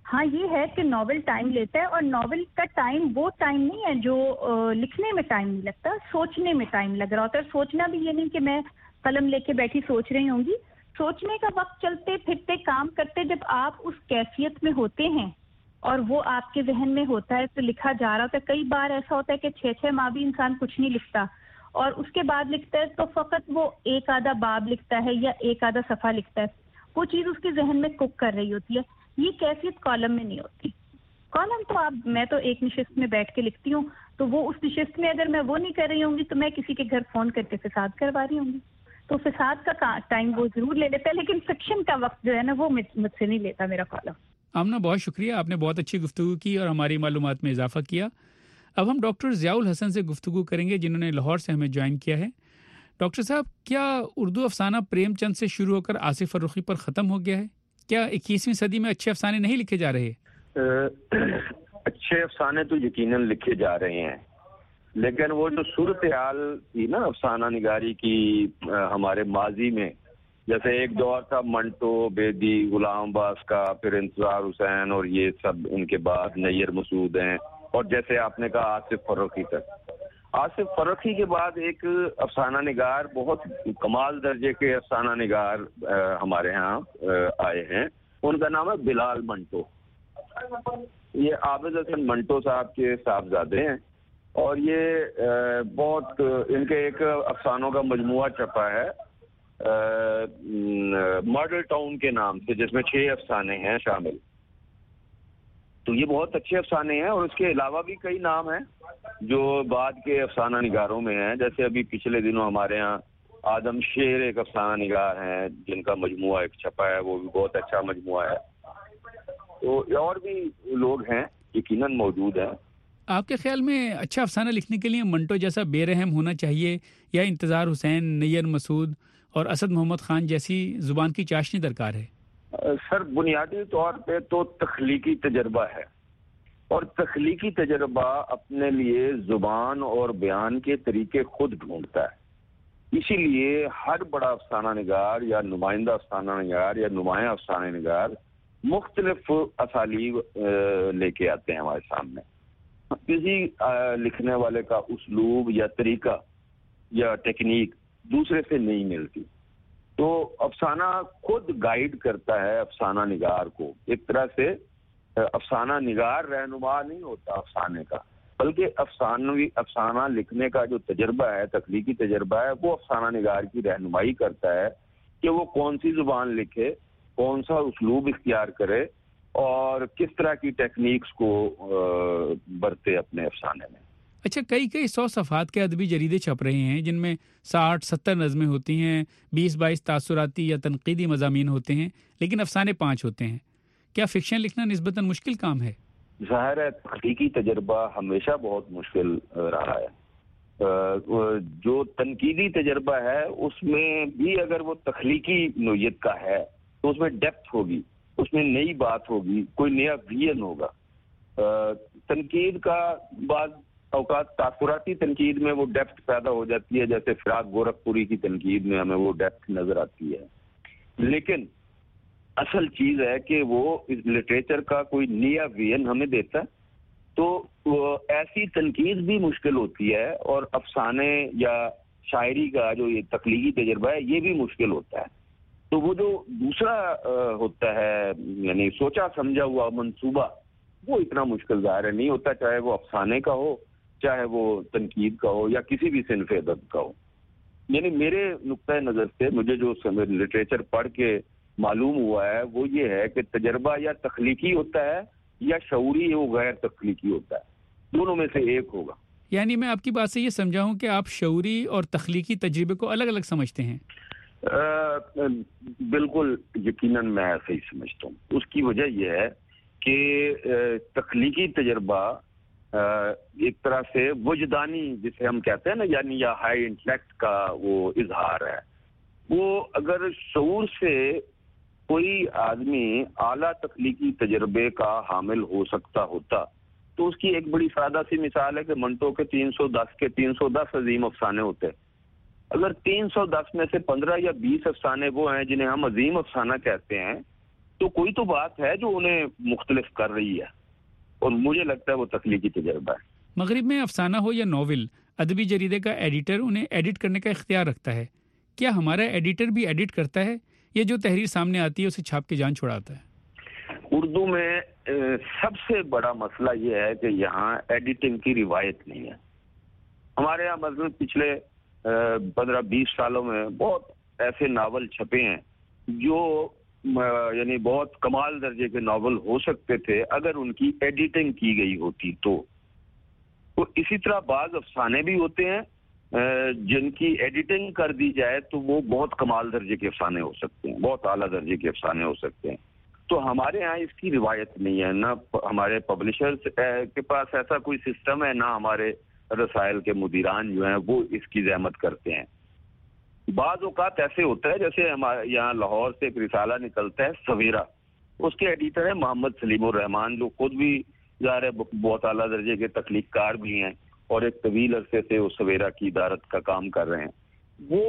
ہاں یہ ہے کہ ناول ٹائم لیتا ہے، اور ناول کا ٹائم وہ ٹائم نہیں ہے جو لکھنے میں ٹائم نہیں لگتا، سوچنے میں ٹائم لگ رہا ہوتا ہے. سوچنا بھی یہ نہیں کہ میں قلم لے کے بیٹھی سوچ رہی ہوں گی، سوچنے کا وقت چلتے پھرتے کام کرتے جب آپ اس کیفیت میں ہوتے ہیں اور وہ آپ کے ذہن میں ہوتا ہے تو لکھا جا رہا ہوتا ہے. کئی بار ایسا ہوتا ہے کہ چھ چھ ماہ بھی انسان کچھ نہیں لکھتا، اور اس کے بعد لکھتا ہے تو فقط وہ ایک آدھا باب لکھتا ہے یا ایک آدھا صفحہ لکھتا ہے، وہ چیز اس کے ذہن میں کک کر رہی ہوتی ہے. یہ کیفیت کالم میں نہیں ہوتی. کالم تو آپ میں تو ایک نشست میں بیٹھ کے لکھتی ہوں، تو وہ اس نشست میں اگر میں وہ نہیں کر رہی ہوں گی تو میں کسی کے گھر فون کر کے فساد کروا رہی ہوں گی. تو فساد کا ٹائم وہ ضرور لے لیتا ہے، لیکن فکشن کا وقت جو ہے نا وہ مجھ سے نہیں لیتا میرا کالم. آمنہ بہت شکریہ، آپ نے بہت اچھی گفتگو کی اور ہماری معلومات میں اضافہ کیا. اب ہم ڈاکٹر ضیاء الحسن سے گفتگو کریں گے جنہوں نے لاہور سے ہمیں جوائن کیا ہے. ڈاکٹر صاحب، کیا اردو افسانہ پریم چند سے شروع ہو کر آصف فرخی پر ختم ہو گیا ہے؟ کیا اکیسویں صدی میں اچھے افسانے نہیں لکھے جا رہے؟ اچھے افسانے تو یقیناً لکھے جا رہے ہیں، لیکن وہ جو صورتحال تھی نا افسانہ نگاری کی ہمارے ماضی میں، جیسے ایک دور تھا منٹو، بیدی، غلام عباس کا، پھر انتظار حسین، اور یہ سب ان کے بعد نیر مسعود ہیں، اور جیسے آپ نے کہا آصف فرخی تک. آصف فرخی کے بعد ایک افسانہ نگار، بہت کمال درجے کے افسانہ نگار ہمارے ہاں آئے ہیں. ان کا نام ہے بلال منٹو. یہ عابد حسن منٹو صاحب کے صاحبزادے ہیں، اور یہ بہت ان کے ایک افسانوں کا مجموعہ چھپا ہے ماڈل ٹاؤن کے نام سے، جس میں چھ افسانے ہیں شامل. تو یہ بہت اچھے افسانے ہیں، اور اس کے علاوہ بھی کئی نام ہیں جو بعد کے افسانہ نگاروں میں ہیں. جیسے ابھی پچھلے دنوں ہمارے ہاں آدم شیر ایک افسانہ نگار ہیں جن کا مجموعہ ایک چھپا ہے، وہ بھی بہت اچھا مجموعہ ہے. تو اور بھی لوگ ہیں یقیناً موجود ہیں. آپ کے خیال میں اچھا افسانہ لکھنے کے لیے منٹو جیسا بے رحم ہونا چاہیے، یا انتظار حسین، نیر مسعود اور اسد محمد خان جیسی زبان کی چاشنی درکار ہے؟ سر، بنیادی طور پہ تو تخلیقی تجربہ ہے، اور تخلیقی تجربہ اپنے لیے زبان اور بیان کے طریقے خود ڈھونڈتا ہے. اسی لیے ہر بڑا افسانہ نگار یا نمائندہ افسانہ نگار یا نمایاں افسانہ نگار مختلف اسالیب لے کے آتے ہیں ہمارے سامنے. کسی لکھنے والے کا اسلوب یا طریقہ یا ٹیکنیک دوسرے سے نہیں ملتی، تو افسانہ خود گائیڈ کرتا ہے افسانہ نگار کو. ایک طرح سے افسانہ نگار رہنما نہیں ہوتا افسانے کا، بلکہ افسانوی افسانہ لکھنے کا جو تجربہ ہے، تخلیقی تجربہ ہے، وہ افسانہ نگار کی رہنمائی کرتا ہے کہ وہ کون سی زبان لکھے، کون سا اسلوب اختیار کرے، اور کس طرح کی ٹیکنیکس کو برتے اپنے افسانے میں. اچھا، کئی کئی سو صفحات کے ادبی جریدے چھپ رہے ہیں جن میں ساٹھ ستر نظمیں ہوتی ہیں، بیس بائیس تاثراتی یا تنقیدی مضامین ہوتے ہیں، لیکن افسانے پانچ ہوتے ہیں. کیا فکشن لکھنا نسبتاً مشکل کام ہے؟ ظاہر ہے تخلیقی تجربہ ہمیشہ بہت مشکل رہا ہے. جو تنقیدی تجربہ ہے اس میں بھی اگر وہ تخلیقی نوعیت کا ہے تو اس میں ڈیپتھ ہوگی، اس میں نئی بات ہوگی، کوئی نیا ویژن ہوگا. تنقید کا بعض اوقات تاثراتی تنقید میں وہ ڈیپتھ پیدا ہو جاتی ہے، جیسے فراق گورکھپوری کی تنقید میں ہمیں وہ ڈیپتھ نظر آتی ہے. لیکن اصل چیز ہے کہ وہ اس لٹریچر کا کوئی نیا ویژن ہمیں دیتا ہے، تو ایسی تنقید بھی مشکل ہوتی ہے، اور افسانے یا شاعری کا جو یہ تخلیقی تجربہ ہے یہ بھی مشکل ہوتا ہے. تو وہ جو دوسرا ہوتا ہے یعنی سوچا سمجھا ہوا منصوبہ، وہ اتنا مشکل ظاہر نہیں ہوتا، چاہے وہ افسانے کا ہو، چاہے وہ تنقید کا ہو، یا کسی بھی صنف ادب کا ہو. یعنی میرے نقطۂ نظر سے مجھے جو لٹریچر پڑھ کے معلوم ہوا ہے وہ یہ ہے کہ تجربہ یا تخلیقی ہوتا ہے یا شعوری وہ غیر تخلیقی ہوتا ہے، دونوں میں سے ایک ہوگا. یعنی میں آپ کی بات سے یہ سمجھا ہوں کہ آپ شعوری اور تخلیقی تجربے کو الگ الگ سمجھتے ہیں؟ بالکل یقیناً میں ایسے ہی سمجھتا ہوں. اس کی وجہ یہ ہے کہ تخلیقی تجربہ ایک طرح سے وجدانی جسے ہم کہتے ہیں نا، یعنی یا ہائی انٹلیکٹ کا وہ اظہار ہے. وہ اگر شعور سے کوئی آدمی اعلیٰ تخلیقی تجربے کا حامل ہو سکتا ہوتا تو اس کی ایک بڑی سادہ سی مثال ہے کہ منٹو کے تین سو دس کے تین سو دس عظیم افسانے ہوتے. اگر تین سو دس میں سے پندرہ یا بیس افسانے وہ ہیں جنہیں ہم عظیم افسانہ کہتے ہیں، تو کوئی تو بات ہے جو انہیں مختلف کر رہی ہے، اور مجھے لگتا ہے وہ تخلیقی تجربہ ہے۔ مغرب میں افسانہ ہو یا ناول، ادبی جریدے کا ایڈیٹر انہیں ایڈٹ کرنے کا اختیار رکھتا ہے۔ کیا ہمارا ایڈیٹر بھی ایڈٹ کرتا ہے؟ یہ جو تحریر سامنے آتی ہے اسے چھاپ کے جان چھڑاتا ہے؟ اردو میں سب سے بڑا مسئلہ یہ ہے کہ یہاں ایڈیٹنگ کی روایت نہیں ہے۔ ہمارے یہاں مثلاً پچھلے پندرہ بیس سالوں میں بہت ایسے ناول چھپے ہیں جو یعنی بہت کمال درجے کے ناول ہو سکتے تھے اگر ان کی ایڈیٹنگ کی گئی ہوتی تو۔ تو اسی طرح بعض افسانے بھی ہوتے ہیں جن کی ایڈیٹنگ کر دی جائے تو وہ بہت کمال درجے کے افسانے ہو سکتے ہیں، بہت اعلیٰ درجے کے افسانے ہو سکتے ہیں۔ تو ہمارے ہاں اس کی روایت نہیں ہے، نہ ہمارے پبلشرز کے پاس ایسا کوئی سسٹم ہے، نہ ہمارے رسائل کے مدیران جو ہیں وہ اس کی زحمت کرتے ہیں۔ بعض اوقات ایسے ہوتا ہے جیسے ہمارے یہاں لاہور سے ایک رسالہ نکلتا ہے سویرا، اس کے ایڈیٹر ہیں محمد سلیم الرحمان، جو خود بھی ظاہر ہے بہت اعلیٰ درجے کے تخلیق کار بھی ہیں اور ایک طویل عرصے سے اس سویرا کی ادارت کا کام کر رہے ہیں۔ وہ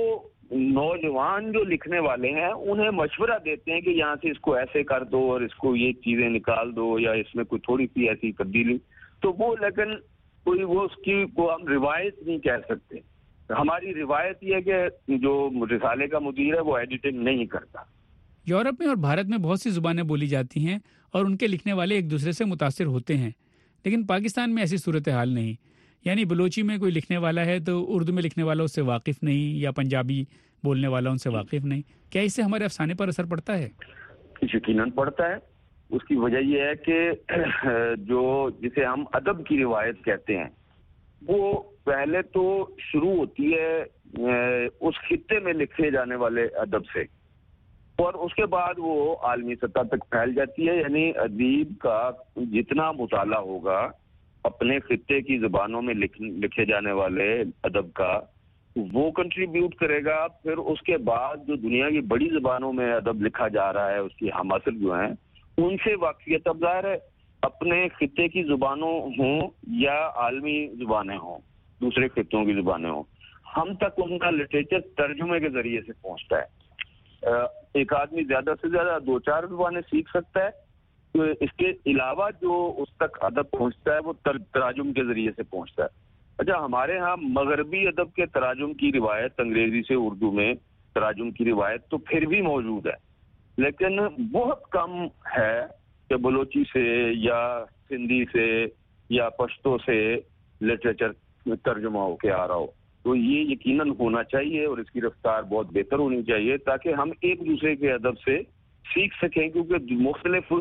نوجوان جو لکھنے والے ہیں انہیں مشورہ دیتے ہیں کہ یہاں سے اس کو ایسے کر دو اور اس کو یہ چیزیں نکال دو یا اس میں کوئی تھوڑی سی ایسی تبدیلی، تو وہ لیکن کوئی وہ اس کی کو ہم روایت نہیں کہہ سکتے۔ ہماری روایت یہ ہے کہ جو رسالے کا مدیر ہے وہ ایڈیٹنگ نہیں کرتا۔ یورپ میں اور بھارت میں بہت سی زبانیں بولی جاتی ہیں اور ان کے لکھنے والے ایک دوسرے سے متاثر ہوتے ہیں، لیکن پاکستان میں ایسی صورتحال نہیں۔ یعنی بلوچی میں کوئی لکھنے والا ہے تو اردو میں لکھنے والا اس سے واقف نہیں، یا پنجابی بولنے والا ان سے واقف نہیں۔ کیا اس سے ہمارے افسانے پر اثر پڑتا ہے؟ یقیناً پڑتا ہے۔ اس کی وجہ یہ ہے کہ جو جسے ہم ادب کی روایت کہتے ہیں وہ پہلے تو شروع ہوتی ہے اس خطے میں لکھے جانے والے ادب سے، اور اس کے بعد وہ عالمی سطح تک پھیل جاتی ہے۔ یعنی ادیب کا جتنا مطالعہ ہوگا اپنے خطے کی زبانوں میں لکھے جانے والے ادب کا، وہ کنٹریبیوٹ کرے گا۔ پھر اس کے بعد جو دنیا کی بڑی زبانوں میں ادب لکھا جا رہا ہے اس کی ہم اثر جو ہیں ان سے واقفیت اب ظاہر ہے اپنے خطے کی زبانوں ہوں یا عالمی زبانیں ہوں، دوسرے خطوں کی زبانیں ہوں، ہم تک ان کا لٹریچر ترجمے کے ذریعے سے پہنچتا ہے۔ ایک آدمی زیادہ سے زیادہ دو چار زبانیں سیکھ سکتا ہے، تو اس کے علاوہ جو اس تک ادب پہنچتا ہے وہ تراجم کے ذریعے سے پہنچتا ہے۔ اچھا، ہمارے ہاں مغربی ادب کے تراجم کی روایت، انگریزی سے اردو میں تراجم کی روایت تو پھر بھی موجود ہے، لیکن بہت کم ہے کہ بلوچی سے یا سندھی سے یا پشتو سے لٹریچر ترجمہ ہو کے آ رہا ہو۔ تو یہ یقیناً ہونا چاہیے اور اس کی رفتار بہت بہتر ہونی چاہیے تاکہ ہم ایک دوسرے کے ادب سے سیکھ سکیں، کیونکہ مختلف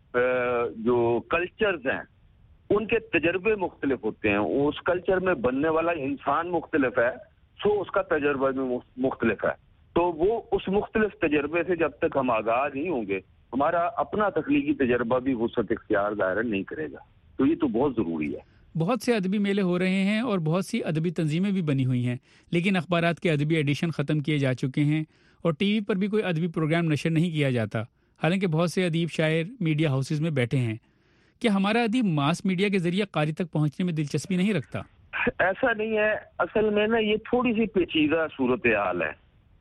جو کلچرز ہیں ان کے تجربے مختلف ہوتے ہیں، اس کلچر میں بننے والا انسان مختلف ہے، سو اس کا تجربہ بھی مختلف ہے۔ تو وہ اس مختلف تجربے سے جب تک ہم آگاہ نہیں ہوں گے ہمارا اپنا تخلیقی تجربہ بھی وسعت اختیار ظاہر نہیں کرے گا۔ تو یہ تو بہت ضروری ہے۔ بہت سے ادبی میلے ہو رہے ہیں اور بہت سی ادبی تنظیمیں بھی بنی ہوئی ہیں، لیکن اخبارات کے ادبی ایڈیشن ختم کیے جا چکے ہیں اور ٹی وی پر بھی کوئی ادبی پروگرام نشر نہیں کیا جاتا، حالانکہ بہت سے ادیب شاعر میڈیا ہاؤسز میں بیٹھے ہیں۔ کیا ہمارا ادیب ماس میڈیا کے ذریعے قاری تک پہنچنے میں دلچسپی نہیں رکھتا؟ ایسا نہیں ہے، اصل میں نا یہ تھوڑی سی پیچیدہ صورتحال ہے۔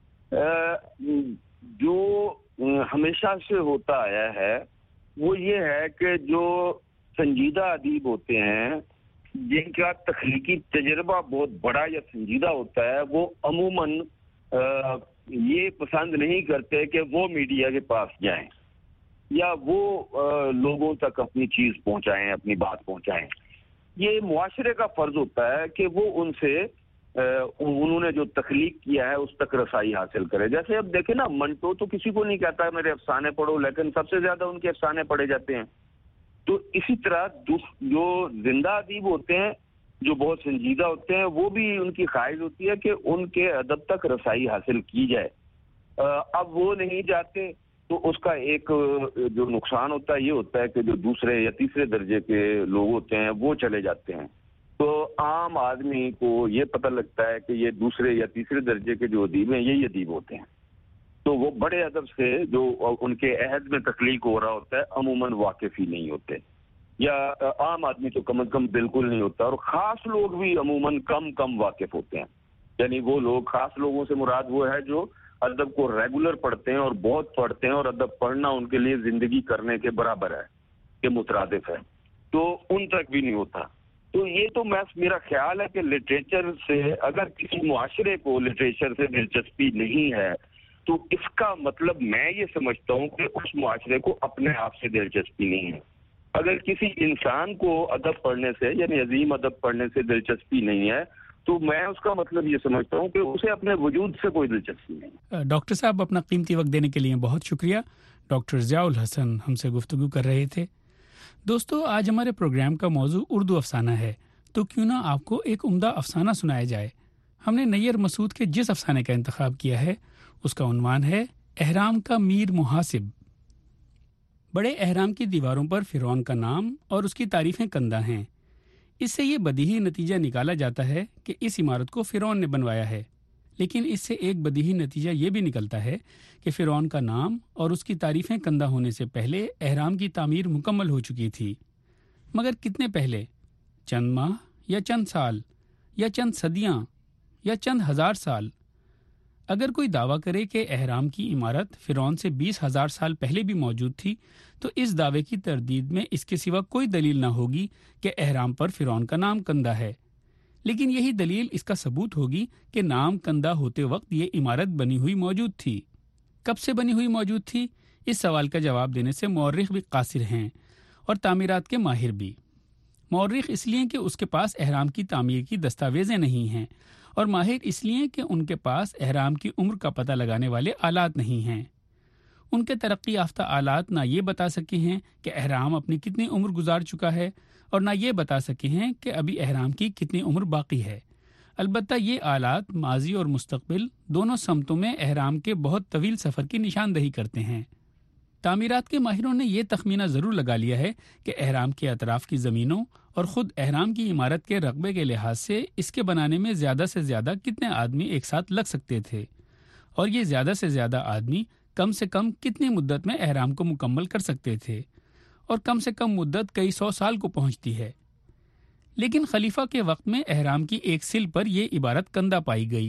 جو ہمیشہ سے ہوتا آیا ہے وہ یہ ہے کہ جو سنجیدہ ادیب ہوتے ہیں جن کا تخلیقی تجربہ بہت بڑا یا سنجیدہ ہوتا ہے، وہ عموماً یہ پسند نہیں کرتے کہ وہ میڈیا کے پاس جائیں یا وہ لوگوں تک اپنی چیز پہنچائیں، اپنی بات پہنچائیں۔ یہ معاشرے کا فرض ہوتا ہے کہ وہ ان سے انہوں نے جو تخلیق کیا ہے اس تک رسائی حاصل کرے۔ جیسے اب دیکھیں نا، منٹو تو کسی کو نہیں کہتا میرے افسانے پڑھو، لیکن سب سے زیادہ ان کے افسانے پڑھے جاتے ہیں۔ تو اسی طرح جو زندہ ادیب ہوتے ہیں، جو بہت سنجیدہ ہوتے ہیں، وہ بھی ان کی خواہش ہوتی ہے کہ ان کے ادب تک رسائی حاصل کی جائے۔ اب وہ نہیں جاتے تو اس کا ایک جو نقصان ہوتا ہے یہ ہوتا ہے کہ جو دوسرے یا تیسرے درجے کے لوگ ہوتے ہیں وہ چلے جاتے ہیں، تو عام آدمی کو یہ پتہ لگتا ہے کہ یہ دوسرے یا تیسرے درجے کے جو ادیب ہیں یہی ادیب ہوتے ہیں، تو وہ بڑے ادب سے جو ان کے عہد میں تخلیق ہو رہا ہوتا ہے عموماً واقف ہی نہیں ہوتے، یا عام آدمی تو کم از کم بالکل نہیں ہوتا، اور خاص لوگ بھی عموماً کم کم واقف ہوتے ہیں۔ یعنی وہ لوگ، خاص لوگوں سے مراد وہ ہے جو ادب کو ریگولر پڑھتے ہیں اور بہت پڑھتے ہیں اور ادب پڑھنا ان کے لیے زندگی کرنے کے برابر ہے کہ مترادف ہے, تو ان تک بھی نہیں ہوتا. تو یہ تو میں میرا خیال ہے کہ لٹریچر سے اگر کسی معاشرے کو لٹریچر سے دلچسپی نہیں ہے تو اس کا مطلب میں یہ سمجھتا ہوں کہ اس معاشرے کو اپنے آپ سے دلچسپی نہیں ہے. اگر کسی انسان کو ادب پڑھنے سے یعنی عظیم ادب پڑھنے سے دلچسپی نہیں ہے تو میں اس کا مطلب یہ سمجھتا ہوں کہ اسے اپنے وجود سے کوئی دلچسپی نہیں. ڈاکٹر صاحب اپنا قیمتی وقت دینے کے لیے بہت شکریہ. ڈاکٹر ضیاء الحسن ہم سے گفتگو کر رہے تھے. دوستو آج ہمارے پروگرام کا موضوع اردو افسانہ ہے, تو کیوں نہ آپ کو ایک عمدہ افسانہ سنایا جائے. ہم نے نیر مسعود کے جس افسانے کا انتخاب کیا ہے اس کا عنوان ہے اہرام کا میر محاسب. بڑے اہرام کی دیواروں پر فرعون کا نام اور اس کی تعریفیں کندہ ہیں. اس سے یہ بدیہی نتیجہ نکالا جاتا ہے کہ اس عمارت کو فرعون نے بنوایا ہے, لیکن اس سے ایک بدیہی نتیجہ یہ بھی نکلتا ہے کہ فرعون کا نام اور اس کی تعریفیں کندہ ہونے سے پہلے اہرام کی تعمیر مکمل ہو چکی تھی. مگر کتنے پہلے؟ چند ماہ یا چند سال یا چند صدیاں یا چند ہزار سال؟ اگر کوئی دعویٰ کرے کہ اہرام کی عمارت فرعون سے بیس ہزار سال پہلے بھی موجود تھی تو اس دعوے کی تردید میں اس کے سوا کوئی دلیل نہ ہوگی کہ اہرام پر فرعون کا نام کندہ ہے. لیکن یہی دلیل اس کا ثبوت ہوگی کہ نام کندہ ہوتے وقت یہ عمارت بنی ہوئی موجود تھی. کب سے بنی ہوئی موجود تھی؟ اس سوال کا جواب دینے سے مورخ بھی قاصر ہیں اور تعمیرات کے ماہر بھی. مورخ اس لیے کہ اس کے پاس اہرام کی تعمیر کی دستاویزیں نہیں ہیں, اور ماہر اس لیے کہ ان کے پاس اہرام کی عمر کا پتہ لگانے والے آلات نہیں ہیں. ان کے ترقی یافتہ آلات نہ یہ بتا سکے ہیں کہ اہرام اپنی کتنی عمر گزار چکا ہے, اور نہ یہ بتا سکے ہیں کہ ابھی اہرام کی کتنی عمر باقی ہے. البتہ یہ آلات ماضی اور مستقبل دونوں سمتوں میں اہرام کے بہت طویل سفر کی نشاندہی کرتے ہیں. تعمیرات کے ماہروں نے یہ تخمینہ ضرور لگا لیا ہے کہ اہرام کے اطراف کی زمینوں اور خود اہرام کی عمارت کے رقبے کے لحاظ سے اس کے بنانے میں زیادہ سے زیادہ کتنے آدمی ایک ساتھ لگ سکتے تھے, اور یہ زیادہ سے زیادہ آدمی کم سے کم کتنی مدت میں اہرام کو مکمل کر سکتے تھے, اور کم سے کم مدت کئی سو سال کو پہنچتی ہے. لیکن خلیفہ کے وقت میں اہرام کی ایک سل پر یہ عبارت کندہ پائی گئی.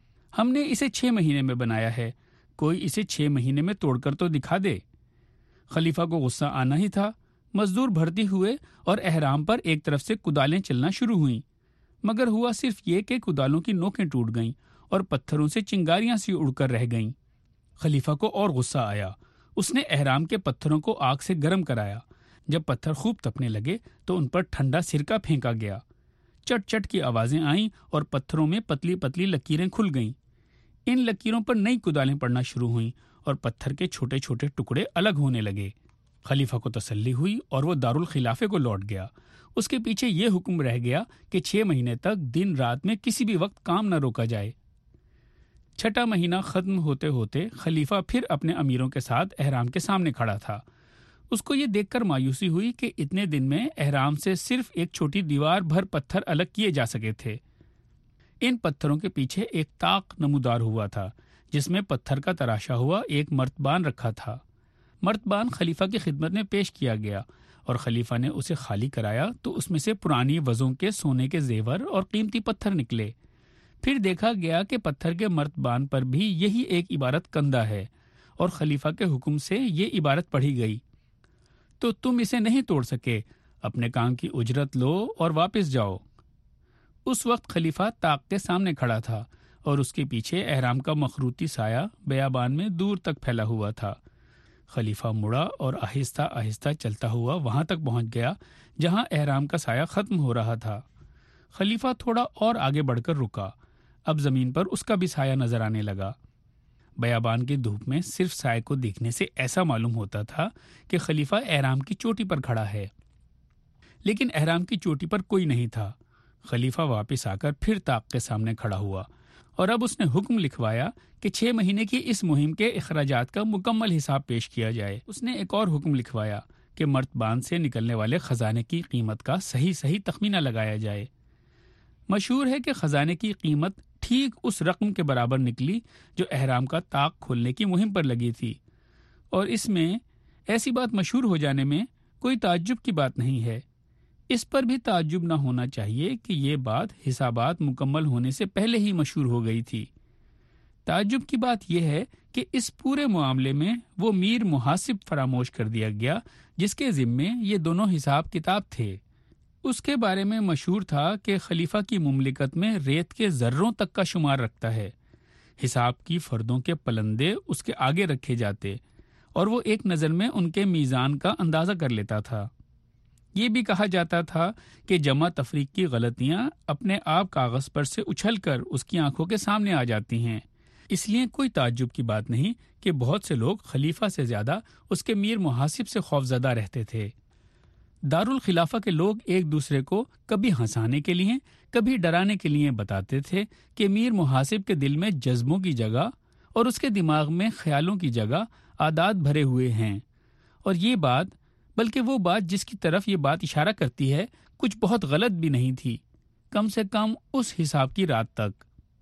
ہم نے اسے چھ مہینے میں بنایا ہے, کوئی اسے چھ مہینے میں توڑ کر تو دکھا دے. خلیفہ کو غصہ آنا ہی تھا. مزدور بھرتی ہوئے اور اہرام پر ایک طرف سے کدالیں چلنا شروع ہوئیں, مگر ہوا صرف یہ کہ کدالوں کی نوکیں ٹوٹ گئیں اور پتھروں سے چنگاریاں سی اڑ کر رہ گئیں. خلیفہ کو اور غصہ آیا. اس نے اہرام کے پتھروں کو آگ سے گرم کرایا. جب پتھر خوب تپنے لگے تو ان پر ٹھنڈا سرکہ پھینکا گیا. چٹ چٹ کی آوازیں آئیں اور پتھروں میں پتلی پتلی لکیریں کھل گئیں. ان لکیروں پر نئی کدالیں پڑنا شروع ہوئیں اور پتھر کے چھوٹے چھوٹے ٹکڑے الگ ہونے لگے. خلیفہ کو تسلی ہوئی اور وہ دارالخلافے کو لوٹ گیا. اس کے پیچھے یہ حکم رہ گیا کہ چھ مہینے تک دن رات میں کسی بھی وقت کام نہ روکا جائے. چھٹا مہینہ ختم ہوتے ہوتے خلیفہ پھر اپنے امیروں کے ساتھ اہرام کے سامنے کھڑا تھا. اس کو یہ دیکھ کر مایوسی ہوئی کہ اتنے دن میں اہرام سے صرف ایک چھوٹی دیوار بھر پتھر الگ کیے جا سکے تھے. ان پتھروں کے پیچھے ایک طاق نمودار ہوا تھا جس میں پتھر کا تراشا ہوا ایک مرتبان رکھا تھا. مرتبان خلیفہ کی خدمت میں پیش کیا گیا اور خلیفہ نے اسے خالی کرایا تو اس میں سے پرانی وزوں کے سونے کے زیور اور قیمتی پتھر نکلے. پھر دیکھا گیا کہ پتھر کے مرتبان پر بھی یہی ایک عبارت کندہ ہے اور خلیفہ کے حکم سے یہ عبارت پڑھی گئی: تو تم اسے نہیں توڑ سکے, اپنے کام کی اجرت لو اور واپس جاؤ. اس وقت خلیفہ طاق کے سامنے کھڑا تھا اور اس کے پیچھے اہرام کا مخروطی سایہ بیابان میں دور تک پھیلا ہوا تھا. خلیفہ مڑا اور آہستہ آہستہ چلتا ہوا وہاں تک پہنچ گیا جہاں اہرام کا سایہ ختم ہو رہا تھا. خلیفہ تھوڑا اور آگے بڑھ کر رکا. اب زمین پر اس کا بھی سایہ نظر آنے لگا. بیابان کی دھوپ میں صرف سائے کو دیکھنے سے ایسا معلوم ہوتا تھا کہ خلیفہ اہرام کی چوٹی پر کھڑا ہے, لیکن اہرام کی چوٹی پر کوئی نہیں تھا. خلیفہ واپس آ کر پھر طاق کے سامنے کھڑا ہوا اور اب اس نے حکم لکھوایا کہ چھ مہینے کی اس مہم کے اخراجات کا مکمل حساب پیش کیا جائے. اس نے ایک اور حکم لکھوایا کہ مرتبان سے نکلنے والے خزانے کی قیمت کا صحیح صحیح تخمینہ لگایا جائے. مشہور ہے کہ خزانے کی قیمت ٹھیک اس رقم کے برابر نکلی جو اہرام کا طاق کھولنے کی مہم پر لگی تھی, اور اس میں ایسی بات مشہور ہو جانے میں کوئی تعجب کی بات نہیں ہے. اس پر بھی تعجب نہ ہونا چاہیے کہ یہ بات حسابات مکمل ہونے سے پہلے ہی مشہور ہو گئی تھی. تعجب کی بات یہ ہے کہ اس پورے معاملے میں وہ میر محاسب فراموش کر دیا گیا جس کے ذمے یہ دونوں حساب کتاب تھے۔ اس کے بارے میں مشہور تھا کہ خلیفہ کی مملکت میں ریت کے ذروں تک کا شمار رکھتا ہے۔ حساب کی فردوں کے پلندے اس کے آگے رکھے جاتے اور وہ ایک نظر میں ان کے میزان کا اندازہ کر لیتا تھا۔ یہ بھی کہا جاتا تھا کہ جمع تفریق کی غلطیاں اپنے آپ کاغذ پر سے اچھل کر اس کی آنکھوں کے سامنے آ جاتی ہیں۔ اس لیے کوئی تعجب کی بات نہیں کہ بہت سے لوگ خلیفہ سے زیادہ اس کے میر محاسب سے خوفزدہ رہتے تھے۔ دارالخلافہ کے لوگ ایک دوسرے کو کبھی ہنسانے کے لیے کبھی ڈرانے کے لیے بتاتے تھے کہ میر محاسب کے دل میں جذبوں کی جگہ اور اس کے دماغ میں خیالوں کی جگہ عادات بھرے ہوئے ہیں، اور یہ بات بلکہ وہ بات جس کی طرف یہ بات اشارہ کرتی ہے کچھ بہت غلط بھی نہیں تھی، کم سے کم اس حساب کی رات تک۔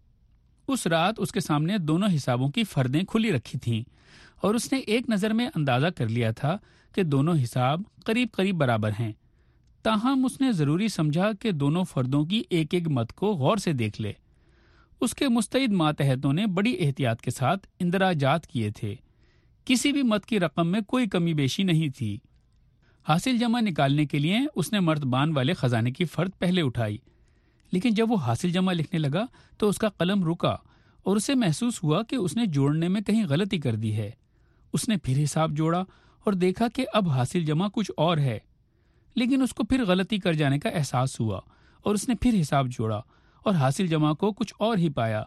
اس رات اس کے سامنے دونوں حسابوں کی فردیں کھلی رکھی تھیں اور اس نے ایک نظر میں اندازہ کر لیا تھا کہ دونوں حساب قریب قریب برابر ہیں۔ تاہم اس نے ضروری سمجھا کہ دونوں فردوں کی ایک ایک مت کو غور سے دیکھ لے۔ اس کے مستعد ماتحتوں نے بڑی احتیاط کے ساتھ اندراجات کیے تھے، کسی بھی مت کی رقم میں کوئی کمی بیشی نہیں تھی۔ حاصل جمع نکالنے کے لیے اس نے مرتبان والے خزانے کی فرد پہلے اٹھائی، لیکن جب وہ حاصل جمع لکھنے لگا تو اس کا قلم رکا اور اسے محسوس ہوا کہ اس نے جوڑنے میں کہیں غلطی کر دی ہے۔ اس نے پھر حساب جوڑا اور دیکھا کہ اب حاصل جمع کچھ اور ہے، لیکن اس کو پھر غلطی کر جانے کا احساس ہوا اور اس نے پھر حساب جوڑا اور حاصل جمع کو کچھ اور ہی پایا۔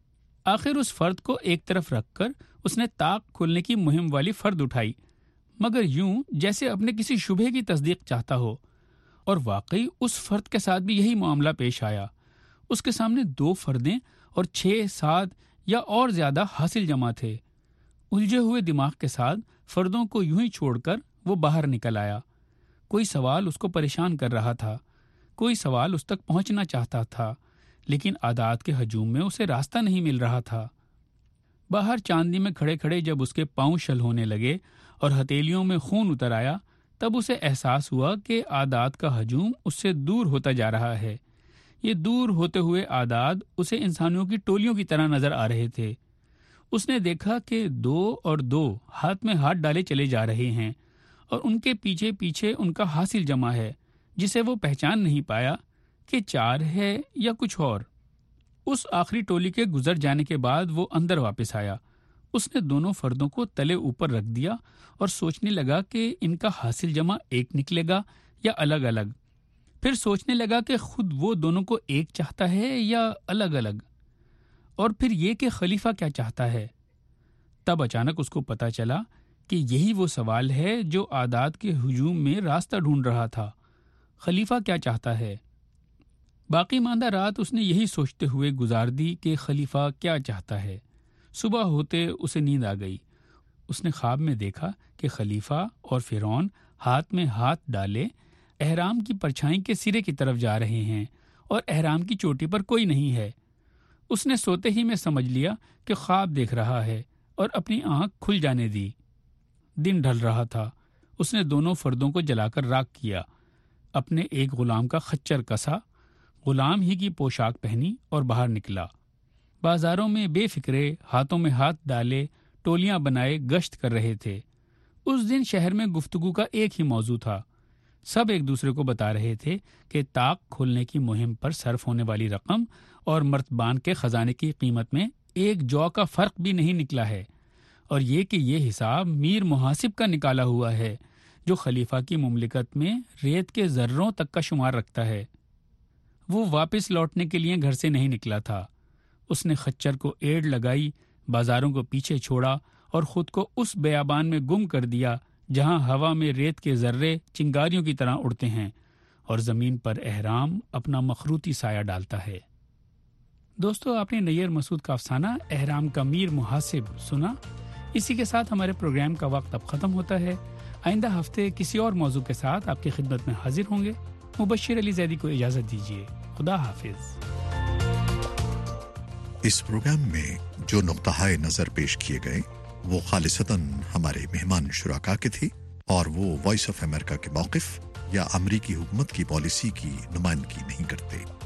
آخر اس فرد کو ایک طرف رکھ کر اس نے طاق کھولنے کی مہم والی فرد اٹھائی، مگر یوں جیسے اپنے کسی شبہ کی تصدیق چاہتا ہو، اور واقعی اس فرد کے ساتھ بھی یہی معاملہ پیش آیا۔ اس کے سامنے دو فردیں اور چھ سات یا اور زیادہ حاصل جمع تھے۔ الجھے ہوئے دماغ کے ساتھ فردوں کو یوں ہی چھوڑ کر وہ باہر نکل آیا۔ کوئی سوال اس کو پریشان کر رہا تھا، کوئی سوال اس تک پہنچنا چاہتا تھا، لیکن عادات کے ہجوم میں اسے راستہ نہیں مل رہا تھا۔ باہر چاندنی میں کھڑے کھڑے جب اس کے پاؤں شل ہونے لگے اور ہتھیلیوں میں خون اتر آیا، تب اسے احساس ہوا کہ عادات کا ہجوم اس سے دور ہوتا جا رہا ہے۔ یہ دور ہوتے ہوئے عادات اسے انسانوں کی ٹولیوں کی طرح نظر آ رہے تھے۔ اس نے دیکھا کہ دو اور دو ہاتھ میں ہاتھ ڈالے چلے جا رہے ہیں اور ان کے پیچھے پیچھے ان کا حاصل جمع ہے جسے وہ پہچان نہیں پایا کہ چار ہے یا کچھ اور۔ اس آخری ٹولی کے گزر جانے کے بعد وہ اندر واپس آیا۔ اس نے دونوں فردوں کو تلے اوپر رکھ دیا اور سوچنے لگا کہ ان کا حاصل جمع ایک نکلے گا یا الگ الگ۔ پھر سوچنے لگا کہ خود وہ دونوں کو ایک چاہتا ہے یا الگ الگ، اور پھر یہ کہ خلیفہ کیا چاہتا ہے۔ تب اچانک اس کو پتہ چلا کہ یہی وہ سوال ہے جو عادات کے ہجوم میں راستہ ڈھونڈ رہا تھا۔ خلیفہ کیا چاہتا ہے؟ باقی ماندہ رات اس نے یہی سوچتے ہوئے گزار دی کہ خلیفہ کیا چاہتا ہے۔ صبح ہوتے اسے نیند آ گئی۔ اس نے خواب میں دیکھا کہ خلیفہ اور فرعون ہاتھ میں ہاتھ ڈالے احرام کی پرچھائی کے سرے کی طرف جا رہے ہیں اور احرام کی چوٹی پر کوئی نہیں ہے۔ اس نے سوتے ہی میں سمجھ لیا کہ خواب دیکھ رہا ہے اور اپنی آنکھ کھل جانے دی۔ دن ڈھل رہا تھا۔ اس نے دونوں فردوں کو جلا کر راکھ کیا، اپنے ایک غلام کا خچر کسا، غلام ہی کی پوشاک پہنی اور باہر نکلا۔ بازاروں میں بے فکرے ہاتھوں میں ہاتھ ڈالے ٹولیاں بنائے گشت کر رہے تھے۔ اس دن شہر میں گفتگو کا ایک ہی موضوع تھا۔ سب ایک دوسرے کو بتا رہے تھے کہ طاق کھولنے کی مہم پر صرف ہونے والی رقم اور مرتبان کے خزانے کی قیمت میں ایک جو کا فرق بھی نہیں نکلا ہے، اور یہ کہ یہ حساب میر محاسب کا نکالا ہوا ہے جو خلیفہ کی مملکت میں ریت کے ذروں تک کا شمار رکھتا ہے۔ وہ واپس لوٹنے کے لیے گھر سے نہیں نکلا تھا۔ اس نے خچر کو ایڑ لگائی، بازاروں کو پیچھے چھوڑا اور خود کو اس بیابان میں گم کر دیا جہاں ہوا میں ریت کے ذرے چنگاریوں کی طرح اڑتے ہیں اور زمین پر احرام اپنا مخروطی سایہ ڈالتا ہے۔ دوستو، آپ نے نیئر مسعود کا افسانہ احرام کا میر محاسب سنا۔ اسی کے ساتھ ہمارے پروگرام کا وقت اب ختم ہوتا ہے۔ آئندہ ہفتے کسی اور موضوع کے ساتھ آپ کی خدمت میں حاضر ہوں گے۔ مبشر علی زیدی کو اجازت دیجیے۔ خدا حافظ۔ اس پروگرام میں جو نقطۂ نظر پیش کیے گئے وہ خالصتاً ہمارے مہمان شرکا کے تھے اور وہ وائس آف امریکہ کے موقف یا امریکی حکومت کی پالیسی کی نمائندگی نہیں کرتے۔